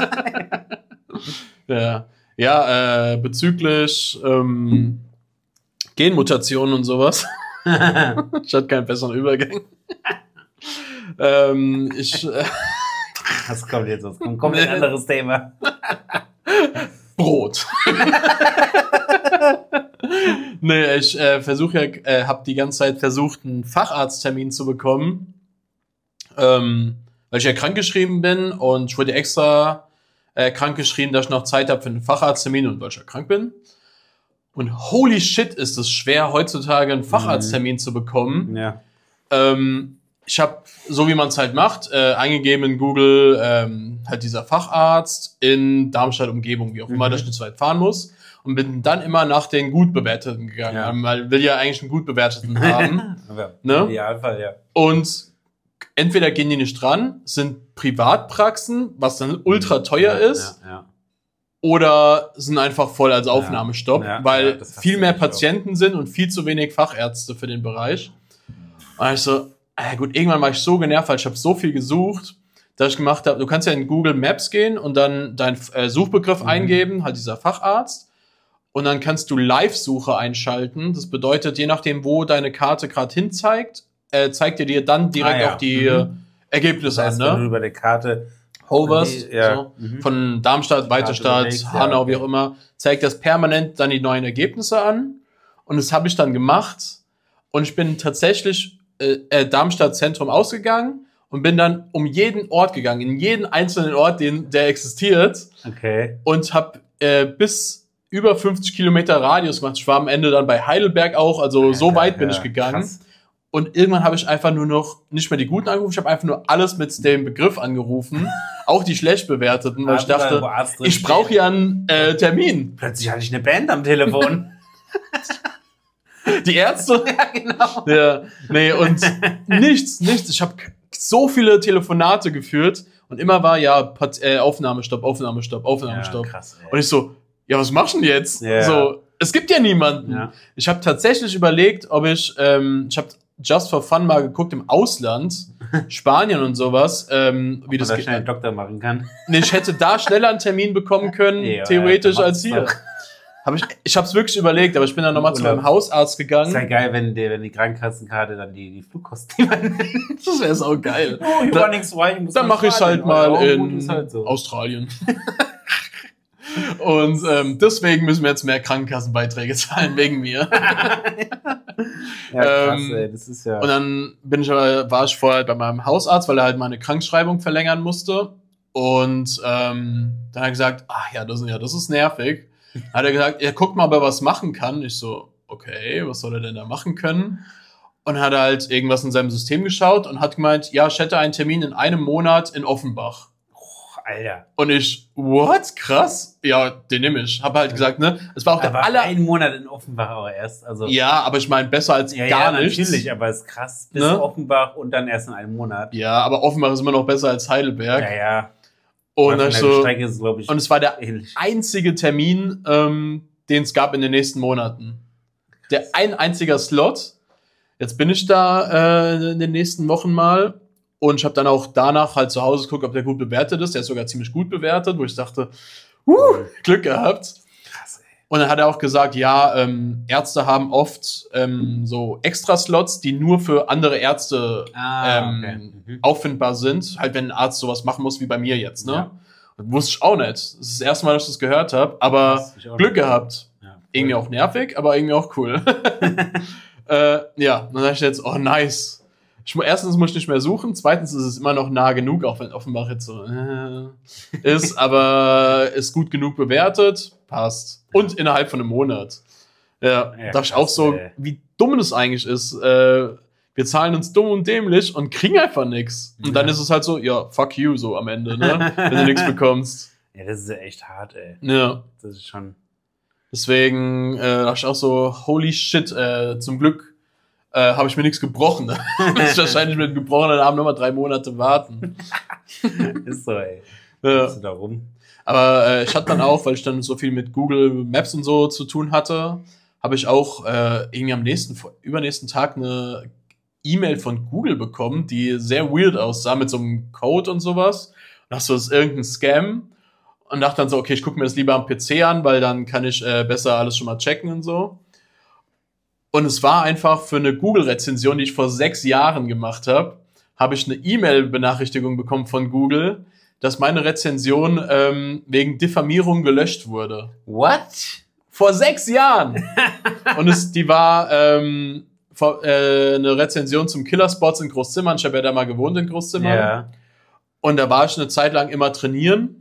ja, ja äh, bezüglich ähm, Genmutationen und sowas. Ich hatte keinen besseren Übergang. ähm, ich, äh, Das kommt jetzt, das kommt ein komplett Nee. anderes Thema. Brot. Nee, ich äh, versuche ja, äh, habe die ganze Zeit versucht, einen Facharzttermin zu bekommen, ähm, weil ich ja krankgeschrieben bin und ich wurde extra äh, krankgeschrieben, dass ich noch Zeit habe für einen Facharzttermin und weil ich ja krank bin. Und holy shit, ist es schwer, heutzutage einen Facharzttermin mhm. zu bekommen. Ja. Ähm, ich habe, so wie man es halt macht, äh, eingegeben in Google, ähm, halt dieser Facharzt in Darmstadt-Umgebung, wie auch immer, mhm. dass ich nicht so weit fahren muss. Und bin dann immer nach den gut bewerteten gegangen, ja. weil will ja eigentlich einen gut bewerteten haben. Aber ne? Im Idealfall, ja. Und entweder gehen die nicht dran, sind Privatpraxen, was dann ultra teuer ja, ist, ja, ja. oder sind einfach voll als Aufnahmestopp, ja, weil ja, viel mehr Patienten auch. sind und viel zu wenig Fachärzte für den Bereich. Und ich so, ah, gut, irgendwann war ich so genervt, weil ich habe so viel gesucht, dass ich gemacht habe, du kannst ja in Google Maps gehen und dann deinen äh, Suchbegriff mhm. eingeben, halt dieser Facharzt. Und dann kannst du Live-Suche einschalten. Das bedeutet, je nachdem, wo deine Karte gerade hin zeigt, äh, zeigt dir dir dann direkt ah, ja. auch die mhm. Ergebnisse das heißt, an. Ne? Wenn du über die Karte hoverst, ja. so, mhm. von Darmstadt, Weiterstadt, ja, Hanau, okay. wie auch immer, zeigt das permanent dann die neuen Ergebnisse an. Und das habe ich dann gemacht. Und ich bin tatsächlich äh, äh, Darmstadt Zentrum ausgegangen und bin dann um jeden Ort gegangen, in jeden einzelnen Ort, den, der existiert. Okay. Und habe äh, bis über fünfzig Kilometer Radius gemacht. Ich war am Ende dann bei Heidelberg auch, also so weit ja, bin ich gegangen. Krass. Und irgendwann habe ich einfach nur noch, nicht mehr die guten angerufen, ich habe einfach nur alles mit dem Begriff angerufen, auch die schlecht bewerteten, weil ich dachte, ich brauche hier einen äh, Termin. Plötzlich hatte ich eine Band am Telefon. Die Ärzte? Ja, genau. Ja, nee, und nichts, nichts. Ich habe so viele Telefonate geführt und immer war ja Pat- äh, Aufnahmestopp, Aufnahmestopp, Aufnahmestopp. Ja, krass, ey. Und ich so, ja, was machst du denn jetzt? Yeah. So, es gibt ja niemanden. Ja. Ich habe tatsächlich überlegt, ob ich, ähm, ich habe just for fun mal geguckt im Ausland, Spanien und sowas, ähm, wie ob das man da schnell einen Doktor machen kann. Nee, ich hätte da schneller einen Termin bekommen können, ja, theoretisch, ja, als hier. Hab ich ich habe es wirklich überlegt, aber ich bin dann nochmal zu meinem Hausarzt gegangen. Das wäre geil, wenn die, wenn die Krankenkassenkarte dann die, die Flugkosten Das wäre sau geil. Oh, ich war nichts frei, ich muss dann mache ich halt mal oh, in halt so. Australien. Und ähm, deswegen müssen wir jetzt mehr Krankenkassenbeiträge zahlen, wegen mir. Ja, krass, ähm, ey, das ist ja... Und dann bin ich aber, war ich vorher bei meinem Hausarzt, weil er halt meine Krankschreibung verlängern musste. Und ähm, dann hat er gesagt, ach ja, das, ja, das ist nervig. Hat er gesagt, ja, guck mal, ob er was machen kann. Ich so, okay, was soll er denn da machen können? Und hat er halt irgendwas in seinem System geschaut und hat gemeint, ja, ich hätte einen Termin in einem Monat in Offenbach. Alter. Und ich, what? Krass? Ja, den nehme ich. Hab halt gesagt, ne? Es war auch der aller... einen Monat in Offenbach aber erst. Also ja, aber ich meine, besser als ja, gar ja, nichts. Natürlich, aber es ist krass. Bis ne? Offenbach und dann erst in einem Monat. Ja, aber Offenbach ist immer noch besser als Heidelberg. Ja, ja. Und, dann so, Strecke ist, glaub ich, und es war der ähnlich. einzige Termin, ähm, den es gab in den nächsten Monaten. Der ein einziger Slot. Jetzt bin ich da äh, in den nächsten Wochen mal. Und ich habe dann auch danach halt zu Hause geguckt, ob der gut bewertet ist. Der ist sogar ziemlich gut bewertet, wo ich dachte, uh, Glück gehabt. Krass, ey. Und dann hat er auch gesagt, ja, ähm, Ärzte haben oft ähm, so Extra-Slots, die nur für andere Ärzte ah, ähm, okay. mhm. auffindbar sind. Halt, wenn ein Arzt sowas machen muss wie bei mir jetzt, ne? Ja. Das wusste ich auch nicht. Das ist das erste Mal, dass ich das gehört habe, aber Glück gehabt. Ja, cool. Irgendwie auch nervig, aber irgendwie auch cool. äh, ja, dann sag ich jetzt, oh nice. Ich, erstens muss ich nicht mehr suchen, zweitens ist es immer noch nah genug, auch wenn Offenbach jetzt so äh, ist, aber ist gut genug bewertet, passt. Und innerhalb von einem Monat. Ja, ja dachte ich auch so, ey. Wie dumm das eigentlich ist. Äh, wir zahlen uns dumm und dämlich und kriegen einfach nichts. Und ja. dann ist es halt so, ja, fuck you, so am Ende, ne? Wenn du nichts bekommst. Ja, das ist ja echt hart, ey. Ja. Das ist schon... Deswegen äh, dachte ich auch so, holy shit, äh, zum Glück Äh, habe ich mir nichts gebrochen. Muss ich wahrscheinlich mit einem gebrochenen Arm nochmal drei Monate warten. Ist so, ey. Ja. Bist du da rum? Aber äh, ich hatte dann auch, weil ich dann so viel mit Google Maps und so zu tun hatte, habe ich auch äh, irgendwie am nächsten, übernächsten Tag eine E-Mail von Google bekommen, die sehr weird aussah, mit so einem Code und sowas. Und dachte so, das ist irgendein Scam. Und dachte dann so, okay, ich gucke mir das lieber am P C an, weil dann kann ich äh, besser alles schon mal checken und so. Und es war einfach für eine Google-Rezension, die ich vor sechs Jahren gemacht habe, habe ich eine E-Mail-Benachrichtigung bekommen von Google, dass meine Rezension ähm, wegen Diffamierung gelöscht wurde. What? Vor sechs Jahren! Und es, die war ähm, vor, äh, eine Rezension zum Killersports in Großzimmern. Ich habe ja da mal gewohnt in Großzimmern. Ja. Und da war ich eine Zeit lang immer trainieren.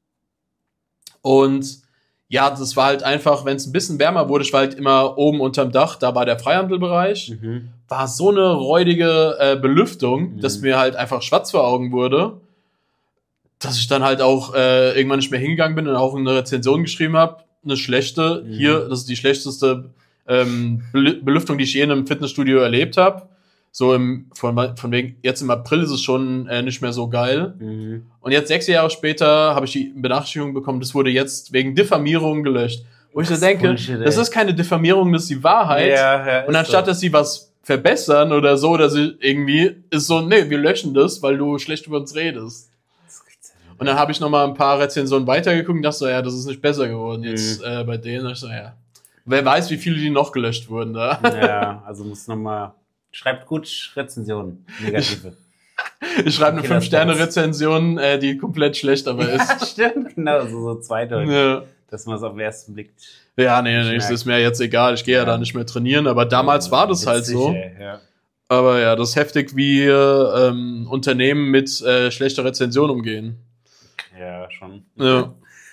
Und ja, das war halt einfach, wenn es ein bisschen wärmer wurde, ich war halt immer oben unterm Dach, da war der Freihandelbereich. Mhm. War so eine räudige äh, Belüftung, Mhm. dass mir halt einfach schwarz vor Augen wurde. Dass ich dann halt auch äh, irgendwann nicht mehr hingegangen bin und auch eine Rezension geschrieben habe. Eine schlechte, Mhm. hier, das ist die schlechteste ähm, Bel- Belüftung, die ich je in einem Fitnessstudio erlebt habe. So im, von, von wegen, jetzt im April ist es schon äh, nicht mehr so geil. Mhm. Und jetzt sechs Jahre später habe ich die Benachrichtigung bekommen, das wurde jetzt wegen Diffamierung gelöscht. Wo ich so Das denke, Bullshit, ey. das ist keine Diffamierung, das ist die Wahrheit. Ja, ja, Und ist anstatt, so. dass sie was verbessern oder so, dass sie irgendwie, ist so, nee, wir löschen das, weil du schlecht über uns redest. Das gibt's ja nicht. Und dann habe ich noch mal ein paar Rezensionen weitergeguckt und dachte so, ja, das ist nicht besser geworden jetzt Mhm. äh, bei denen. Ich so, ja. Wer weiß, wie viele die noch gelöscht wurden da. Ja, also muss nochmal. Schreibt gut Rezensionen. Negative. Ich schreibe eine Okay, fünf Sterne das- Rezension, äh, die komplett schlecht aber ist. Stimmt, genau, so, so zweideutig. Ja. Dass man es auf den ersten Blick. Ja, nee, nee, Ich das merk. ist mir jetzt egal. Ich gehe ja. Ja. da nicht mehr trainieren, aber damals war das halt Witzig, so. ey, ja. Aber ja, das ist heftig, wie ähm, Unternehmen mit äh, schlechter Rezension umgehen. Ja, schon. Ja.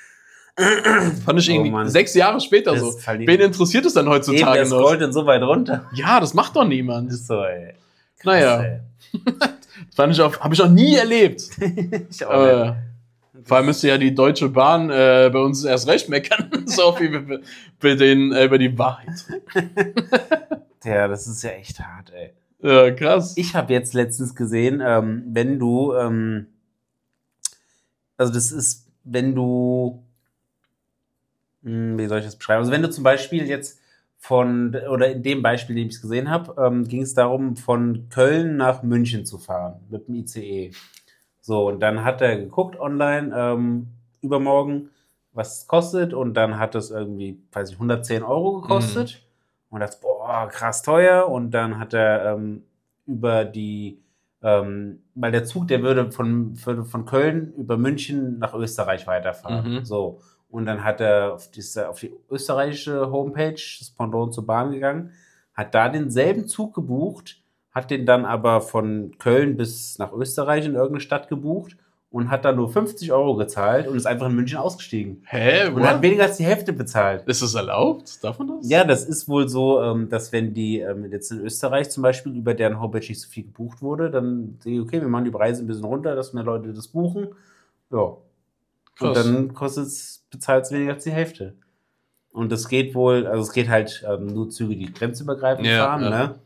Fand ich Oh irgendwie Mann. sechs Jahre später Das so. ist verliebt. Wen interessiert es dann Eben, heutzutage das noch? Gold und so weit runter. Ja, das macht doch niemand. Das ist so, ey. Krass, Naja. ey. Das fand ich auch, habe ich auch nie erlebt. Ich auch nicht. Äh, vor allem müsste ja die Deutsche Bahn äh, bei uns erst recht meckern, so viel über, über, den, äh, über die Wahrheit. Ja, das ist ja echt hart, ey. Ja, krass. Ich habe jetzt letztens gesehen, ähm, wenn du, ähm, also das ist, wenn du, hm, wie soll ich das beschreiben? Also wenn du zum Beispiel jetzt von, oder in dem Beispiel, dem ich es gesehen habe, ähm, ging es darum, von Köln nach München zu fahren mit dem I C E. So, und dann hat er geguckt online, ähm, übermorgen, was es kostet, und dann hat es irgendwie, weiß ich, hundertzehn Euro gekostet. Und dachte, boah, krass teuer. Und dann hat er ähm, über die, ähm, weil der Zug, der würde von, würde von Köln über München nach Österreich weiterfahren. Mhm. So. Und dann hat er auf, diese, auf die österreichische Homepage, das Pendant zur Bahn gegangen, hat da denselben Zug gebucht, hat den dann aber von Köln bis nach Österreich in irgendeine Stadt gebucht und hat dann nur fünfzig Euro gezahlt und ist einfach in München ausgestiegen. Hä? Und hat What? weniger als die Hälfte bezahlt. Ist das erlaubt? Darf man das? Ja, das ist wohl so, ähm, dass wenn die ähm, jetzt in Österreich zum Beispiel über deren Homepage nicht so viel gebucht wurde, dann sehe ich, okay, wir machen die Preise ein bisschen runter, dass mehr Leute das buchen. Ja. Und Krass. dann kostet es, bezahlt es weniger als die Hälfte. Und das geht wohl, also es geht halt ähm, nur Züge, die grenzübergreifend Ja, fahren, ja. ne?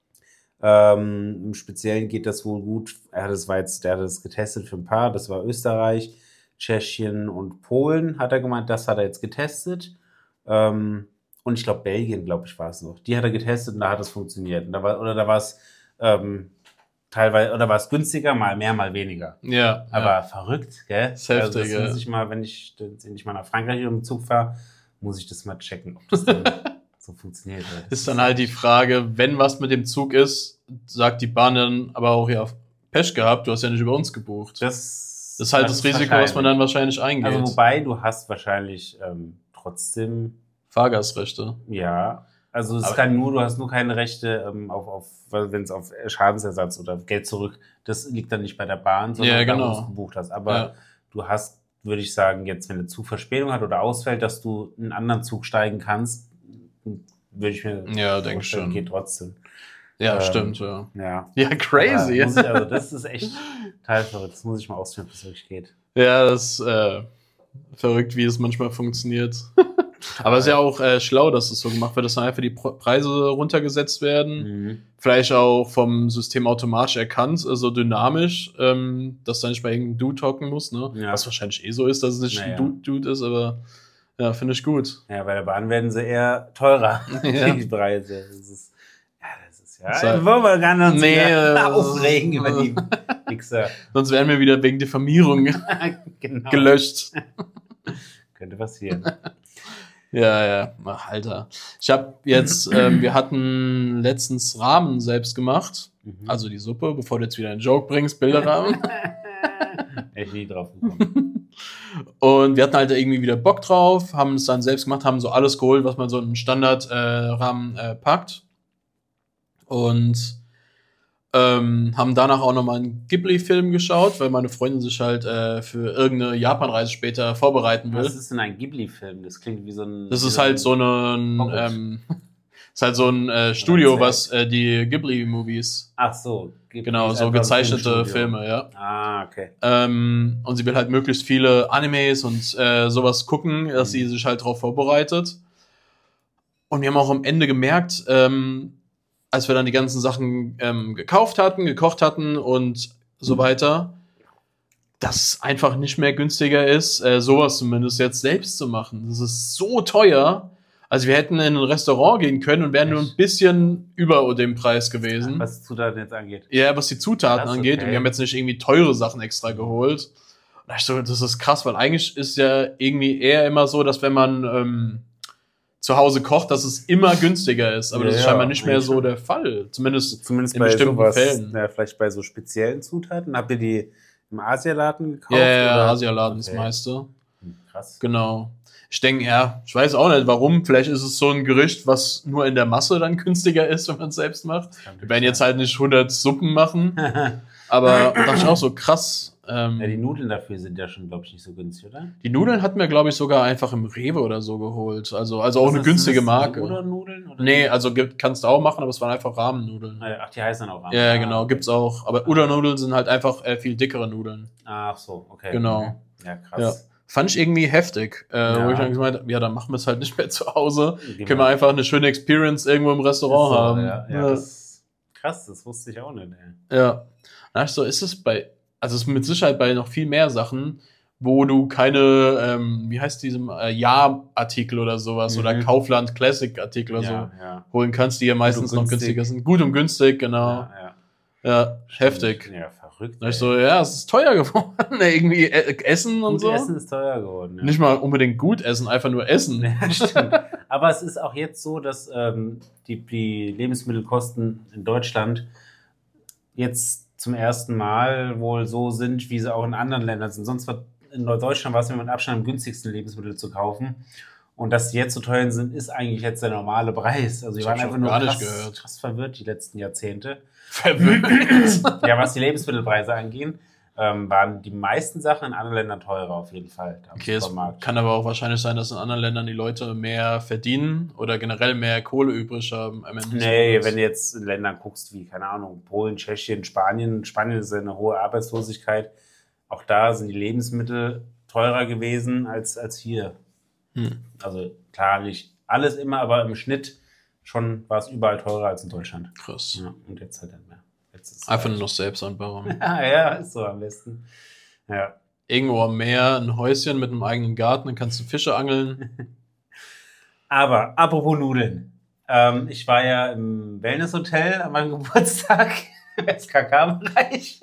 Ähm, im Speziellen geht das wohl gut. Er hat das war jetzt, der hat das getestet für ein paar. Das war Österreich, Tschechien und Polen, hat er gemeint, das hat er jetzt getestet. Ähm, und ich glaube, Belgien, glaube ich, war es noch. Die hat er getestet und da hat es funktioniert. Und da war, oder da war es ähm, teilweise, oder war es günstiger, mal mehr, mal weniger. Ja. Aber ja. verrückt, gell? Das ist heftig, also das ja. muss ich mal, wenn ich, wenn ich mal nach Frankreich mit dem Zug fahre, muss ich das mal checken, ob das dann so funktioniert. Das Ist dann halt die Frage, wenn was mit dem Zug ist, sagt die Bahn dann aber auch, ja, Pech gehabt, du hast ja nicht über uns gebucht. Das, Das, ist halt das, Risiko, was man dann wahrscheinlich eingeht. Also wobei, du hast wahrscheinlich ähm, trotzdem, Fahrgastrechte. ja, also es Aber- kann nur, du hast nur keine Rechte ähm, auf, auf wenn es auf Schadensersatz oder Geld zurück, das liegt dann nicht bei der Bahn, sondern Ja, da, genau. wo du es gebucht hast. Aber Ja. du hast, würde ich sagen, jetzt, wenn der Zug Verspätung hat oder ausfällt, dass du in einen anderen Zug steigen kannst, würde ich mir Ja, denke vorstellen, schon. geht trotzdem. Ja, Ähm, stimmt, ja. Ja. Ja, crazy. Ja, muss ich, also das ist echt total verrückt. Das muss ich mal ausführen, ob das wirklich geht. Ja, das ist äh, verrückt, wie es manchmal funktioniert. Aber es ist ja auch äh, schlau, dass es so gemacht wird, dass dann einfach die Pro- Preise runtergesetzt werden. Mhm. Vielleicht auch vom System automatisch erkannt, also dynamisch, ähm, dass da nicht mal irgendein Dude hocken muss, ne? Ja. Was wahrscheinlich eh so ist, dass es nicht Naja. ein Dude, Dude ist, aber ja, finde ich gut. Ja, bei der Bahn werden sie eher teurer, Ja. die Preise. Das ist, ja, das ist ja. Das ist Das halt- wollen wir gar nicht uns Nee, wieder äh, aufregen über die Wichser. Sonst werden wir wieder wegen Diffamierung Genau. gelöscht. Könnte passieren. Ja, ja, ach, Alter. Ich habe jetzt, ähm, wir hatten letztens Ramen selbst gemacht, Mhm. also die Suppe, bevor du jetzt wieder einen Joke bringst, Bilderrahmen. Hätte ich nie drauf gekommen. Und wir hatten halt irgendwie wieder Bock drauf, haben es dann selbst gemacht, haben so alles geholt, was man so im Standardrahmen äh, äh, packt. Und ähm, haben danach auch nochmal einen Ghibli-Film geschaut, weil meine Freundin sich halt äh, für irgendeine Japan-Reise später vorbereiten will. Was ist denn ein Ghibli-Film? Das klingt wie so ein... Das ist halt so ein... Ähm, ist halt so ein äh, Studio, was äh, die Ghibli-Movies... Ach so. Ghibli genau, so gezeichnete Filme, ja. Ah, okay. Ähm, und sie will halt möglichst viele Animes und äh, sowas gucken, dass mhm. sie sich halt drauf vorbereitet. Und wir haben auch am Ende gemerkt, ähm, als wir dann die ganzen Sachen ähm, gekauft hatten, gekocht hatten und so weiter, dass es einfach nicht mehr günstiger ist, äh, sowas zumindest jetzt selbst zu machen. Das ist so teuer. Also wir hätten in ein Restaurant gehen können und wären Echt? nur ein bisschen über dem Preis gewesen. Was die Zutaten jetzt angeht. Ja, was die Zutaten krass, angeht. Okay. Und wir haben jetzt nicht irgendwie teure Sachen extra geholt. Und da ich so, das ist krass, weil eigentlich ist ja irgendwie eher immer so, dass wenn man ähm, zu Hause kocht, dass es immer günstiger ist. Aber ja, das ist scheinbar nicht mehr so schon. der Fall. Zumindest, Zumindest in bei bestimmten sowas, Fällen. Ja, vielleicht bei so speziellen Zutaten. Habt ihr die im Asialaden gekauft? Ja, ja Asialaden okay. das meiste. Hm, krass. Genau. Ich denke, ja, ich weiß auch nicht, warum. Vielleicht ist es so ein Gericht, was nur in der Masse dann günstiger ist, wenn man es selbst macht. Wir werden jetzt halt nicht hundert Suppen machen. Aber dachte ich auch so krass. Ähm, ja, die Nudeln dafür sind ja schon, glaube ich, nicht so günstig, oder? Die Nudeln hatten wir, glaube ich, sogar einfach im Rewe oder so geholt. Also, also auch was eine günstige Marke. Oder-Nudeln? Oder nee, also gibt, kannst du auch machen, aber es waren einfach Rahmennudeln. Ach, die heißen dann auch Ramen. Ja, genau, gibt's auch. Aber Udon-Nudeln sind halt einfach äh, viel dickere Nudeln. Ach so, okay. Genau. Ja, krass. Ja. Fand ich irgendwie heftig, äh, ja. wo ich dann gemeint habe, ja, dann machen wir es halt nicht mehr zu Hause. Genau. Können wir einfach eine schöne Experience irgendwo im Restaurant so, haben. Ja, ja, ja. Das, krass, das wusste ich auch nicht, ey. Ja. Na, so ist es bei, also es ist mit Sicherheit bei noch viel mehr Sachen, wo du keine, ähm, wie heißt diesem, äh, Ja-Artikel oder sowas mhm. oder Kaufland Classic-Artikel oder ja, so ja. holen kannst, die ja meistens noch günstiger sind. Gut und günstig, genau. Ja, ja. Ja, heftig. Ja, verrückt. Ich so, ja, es ist teuer geworden. Irgendwie äh, Essen und gut so. Essen ist teuer geworden. Ja. Nicht mal unbedingt gut essen, einfach nur essen. Ja, stimmt. Aber es ist auch jetzt so, dass ähm, die, die Lebensmittelkosten in Deutschland jetzt zum ersten Mal wohl so sind, wie sie auch in anderen Ländern sind. Sonst war in Deutschland war es immer mit Abstand am günstigsten Lebensmittel zu kaufen. Und dass die jetzt so teuer sind, ist eigentlich jetzt der normale Preis. Also die waren einfach nur krass, krass verwirrt die letzten Jahrzehnte. Verwirrt? Ja, was die Lebensmittelpreise angehen, ähm, waren die meisten Sachen in anderen Ländern teurer auf jeden Fall. Okay, es kann aber auch wahrscheinlich sein, dass in anderen Ländern die Leute mehr verdienen oder generell mehr Kohle übrig haben. Am Ende nee, wenn du jetzt in Ländern guckst wie, keine Ahnung, Polen, Tschechien, Spanien. Spanien ist eine hohe Arbeitslosigkeit. Auch da sind die Lebensmittel teurer gewesen als, als hier. Hm. Also klar, nicht alles immer, aber im Schnitt schon war es überall teurer als in Deutschland. Krass. Ja, und jetzt halt nicht mehr. Jetzt ist einfach halt nur noch Selbstanbauung. ja, ja, ist so am besten. Ja. Irgendwo am Meer, ein Häuschen mit einem eigenen Garten, dann kannst du Fische angeln. Aber apropos Nudeln. Ähm, ich war ja im Wellnesshotel an meinem Geburtstag im S K K-Bereich.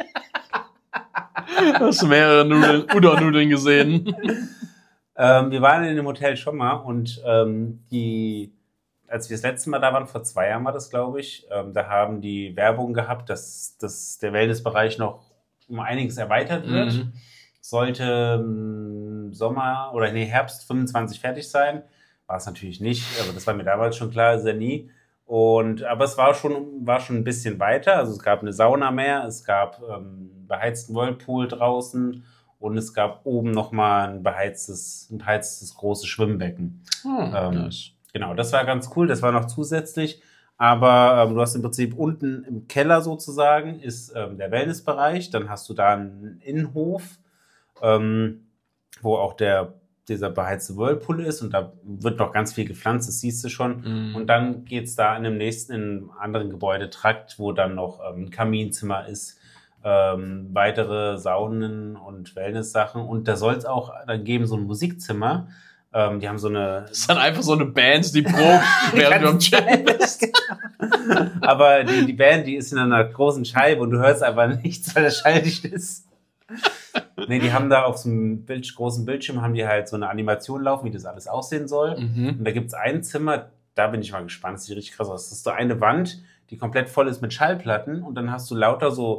Hast du mehrere Nudeln, Udon-Nudeln gesehen? ähm, wir waren in dem Hotel schon mal und ähm, die, als wir das letzte Mal da waren, vor zwei Jahren war das, glaube ich, ähm, da haben die Werbung gehabt, dass, dass der Wellnessbereich noch um einiges erweitert wird. Mhm. Sollte im Sommer oder nee, Herbst fünfundzwanzig fertig sein. War es natürlich nicht, aber das war mir damals schon klar, ist ja nie. Und, aber es war schon, war schon ein bisschen weiter. Also es gab eine Sauna mehr, es gab ähm, beheizten Whirlpool draußen und es gab oben nochmal ein beheiztes, ein beheiztes großes Schwimmbecken. Oh, ähm, nice. Genau, das war ganz cool, das war noch zusätzlich. Aber ähm, du hast im Prinzip unten im Keller sozusagen ist ähm, der Wellnessbereich. Dann hast du da einen Innenhof, ähm, wo auch der dieser beheizte Whirlpool ist und da wird noch ganz viel gepflanzt, das siehst du schon. Mm. Und dann geht's da in einem nächsten, in einem anderen Gebäudetrakt, wo dann noch ähm, ein Kaminzimmer ist, ähm, weitere Saunen und Wellness-Sachen. Und da soll es auch dann geben, so ein Musikzimmer. Ähm, die haben so eine... Das ist dann einfach so eine Band, die probt, während du am Chat bist. Aber die, die Band, die ist in einer großen Scheibe und du hörst einfach nichts, weil das schalldicht ist. Nee, die haben da auf so einem Bild, großen Bildschirm haben die halt so eine Animation laufen, wie das alles aussehen soll. Mhm. Und da gibt's ein Zimmer, da bin ich mal gespannt, das sieht richtig krass aus. Das ist so eine Wand, die komplett voll ist mit Schallplatten und dann hast du lauter so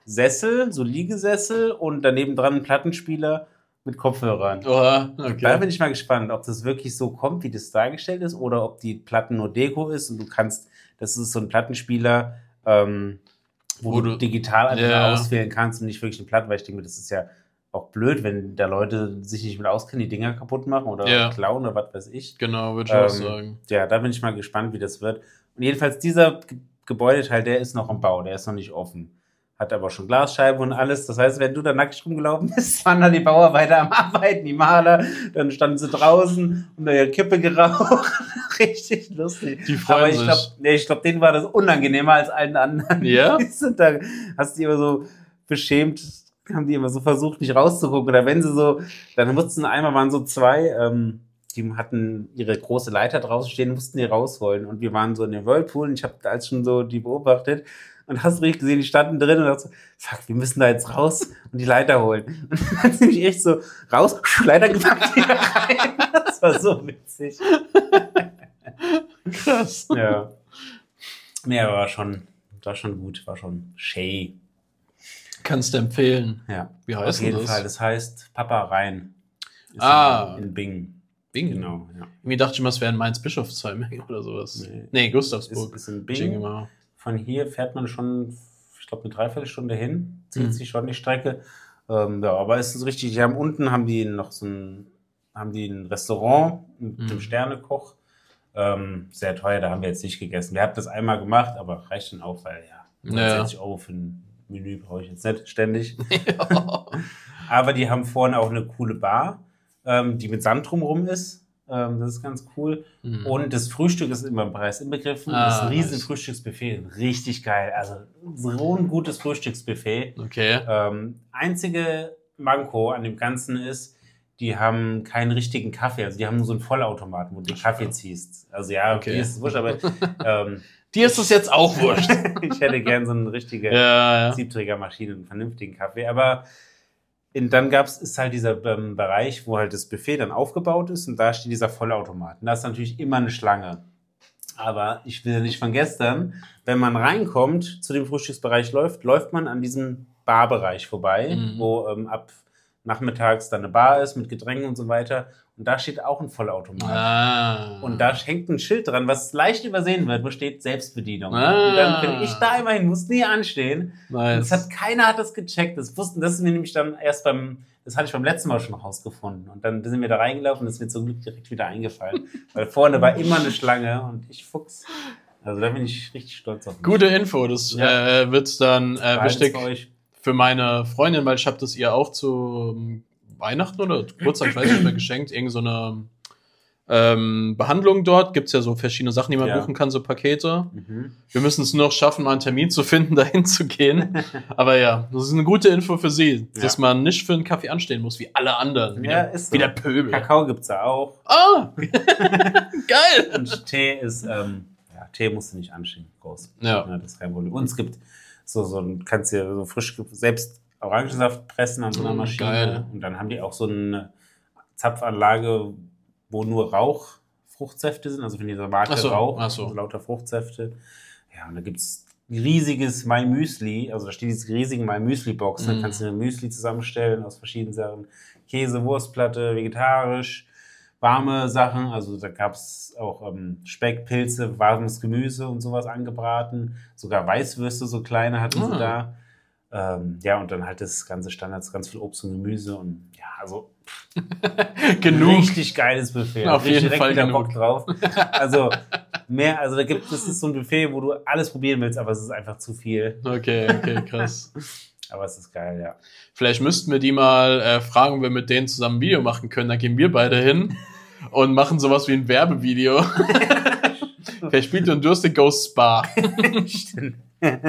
Sessel, so Liegesessel und daneben dran ein Plattenspieler mit Kopfhörern. Oha, okay. Da bin ich mal gespannt, ob das wirklich so kommt, wie das dargestellt ist, oder ob die Platten nur Deko ist und du kannst, das ist so ein Plattenspieler, ähm, wo, wo du, du digital einfach ja. auswählen kannst und nicht wirklich eine Platte, weil ich denke, das ist ja auch blöd, wenn da Leute sich nicht mit auskennen, die Dinger kaputt machen oder ja. klauen oder was weiß ich. Genau, würde ich ähm, auch sagen. Ja, da bin ich mal gespannt, wie das wird. Und jedenfalls dieser G- Gebäudeteil, der ist noch im Bau, der ist noch nicht offen. Hat aber schon Glasscheiben und alles. Das heißt, wenn du da nackig rumgelaufen bist, waren da die Bauarbeiter am Arbeiten, die Maler, dann standen sie draußen und da ihre Kippe geraucht. Richtig lustig. Die freuen aber ich sich. glaube, nee, ich glaube, denen war das unangenehmer als allen anderen. Ja? Da hast du die immer so beschämt, haben die immer so versucht, nicht rauszugucken. Oder wenn sie so, dann mussten einmal waren so zwei, ähm, die hatten ihre große Leiter draußen stehen, mussten die rausholen. Und wir waren so in dem Whirlpool und ich habe da als schon so die beobachtet. Und hast du richtig gesehen, die standen drin und dachte so, fuck, wir müssen da jetzt raus und die Leiter holen. Und dann sind die echt so raus, Leiter gepackt, wieder rein. Das war so witzig. Krass. Ja. Nee, aber war schon, war schon gut, war schon Shay. Kannst du empfehlen. Ja. Wie heißt Auf jeden das? Fall, das heißt Papa Rhein. Ist Ah. In, in Bing. Bing? Genau, ja. Mir dachte ich immer, es wäre in Mainz-Bischofsheim oder sowas. Nee, nee Gustavsburg. Ist, ist in Bing. Von hier fährt man schon, ich glaube, eine Dreiviertelstunde hin. Zieht mhm. sich schon die Strecke. Ähm, ja, aber es ist richtig, die haben unten haben die noch so ein, haben die ein Restaurant mit mhm. dem Sternekoch. Ähm, sehr teuer, da haben wir jetzt nicht gegessen. Wir haben das einmal gemacht, aber reicht dann auch, weil ja, neunzig Euro für ein Menü brauche ich jetzt nicht ständig. Ja. Aber die haben vorne auch eine coole Bar, ähm, die mit Sand drumherum ist. Ähm, das ist ganz cool. Mhm. Und das Frühstück ist immer im Preis inbegriffen. Ah, das ist ein riesen nice. Frühstücksbuffet. Richtig geil. Also so ein gutes Frühstücksbuffet. Okay. Ähm, einzige Manko an dem Ganzen ist, die haben keinen richtigen Kaffee. Also die haben nur so einen Vollautomaten, wo du den Kaffee ziehst. Also ja, okay, okay ist es wurscht, aber ähm, dir ist es jetzt auch wurscht. Ich hätte gern so eine richtige ja, ja. Siebträgermaschine, einen vernünftigen Kaffee. Aber in, dann gab's ist halt dieser ähm, Bereich, wo halt das Buffet dann aufgebaut ist und da steht dieser Vollautomat. Und da ist natürlich immer eine Schlange. Aber ich will nicht von gestern, wenn man reinkommt, zu dem Frühstücksbereich läuft, läuft man an diesem Barbereich vorbei, mhm. wo ähm, ab nachmittags dann eine Bar ist mit Getränken und so weiter. Und da steht auch ein Vollautomat. Ah. Und da hängt ein Schild dran, was leicht übersehen wird, wo steht Selbstbedienung. Ah. Und dann bin ich da immerhin, muss nie anstehen. Nice. Und das hat, keiner hat das gecheckt. Das wussten, das ist mir nämlich dann erst beim, das hatte ich beim letzten Mal schon rausgefunden. Und dann sind wir da reingelaufen und das ist mir zum Glück direkt wieder eingefallen. Weil vorne war immer eine Schlange und ich Fuchs. Also da bin ich richtig stolz auf mich. Gute Info, das ja. äh, wird dann äh, wichtig für meine Freundin, weil ich habe das ihr auch zu Weihnachten oder Geburtstag, ich weiß nicht mehr, geschenkt, irgend so eine ähm, Behandlung dort. Gibt's ja so verschiedene Sachen, die man ja. buchen kann, so Pakete. Mhm. Wir müssen es nur noch schaffen, mal einen Termin zu finden, dahin zu gehen. Aber ja, das ist eine gute Info für sie, ja. dass man nicht für einen Kaffee anstehen muss, wie alle anderen. Wie, ja, der, ist so. Wie der Pöbel. Kakao gibt's da auch. Ah! Geil! Und Tee ist, ähm, ja, Tee musst du nicht anstehen, groß. Ja. ja das ist kein Problem. Und es gibt so, so ein, kannst dir so frisch, selbst Orangensaft pressen an so einer Maschine. Geil. Und dann haben die auch so eine Zapfanlage, wo nur Rauchfruchtsäfte sind, also von dieser Marke ach so, Rauch, ach so. Also lauter Fruchtsäfte. Ja, und da gibt's ein riesiges My Müsli, also da steht diese riesigen My Müsli Box, mm. da kannst du ein Müsli zusammenstellen aus verschiedenen Sachen. Käse, Wurstplatte, vegetarisch, warme Sachen, also da gab's auch ähm, Speck, Pilze, warmes Gemüse und sowas angebraten. Sogar Weißwürste, so kleine hatten ah. sie da. Ähm, ja, und dann halt das ganze Standards, ganz viel Obst und Gemüse und ja, also genug. Richtig geiles Buffet. Auf jeden Fall wieder genug. Bock drauf. Also mehr, also da gibt es ist so ein Buffet, wo du alles probieren willst, aber es ist einfach zu viel. Okay, okay, krass. Aber es ist geil, ja. Vielleicht müssten wir die mal äh, fragen, ob wir mit denen zusammen ein Video machen können. Dann gehen wir beide hin und machen sowas wie ein Werbevideo. Vielleicht spielt ihr ein Durstig Ghost Spa. Stimmt.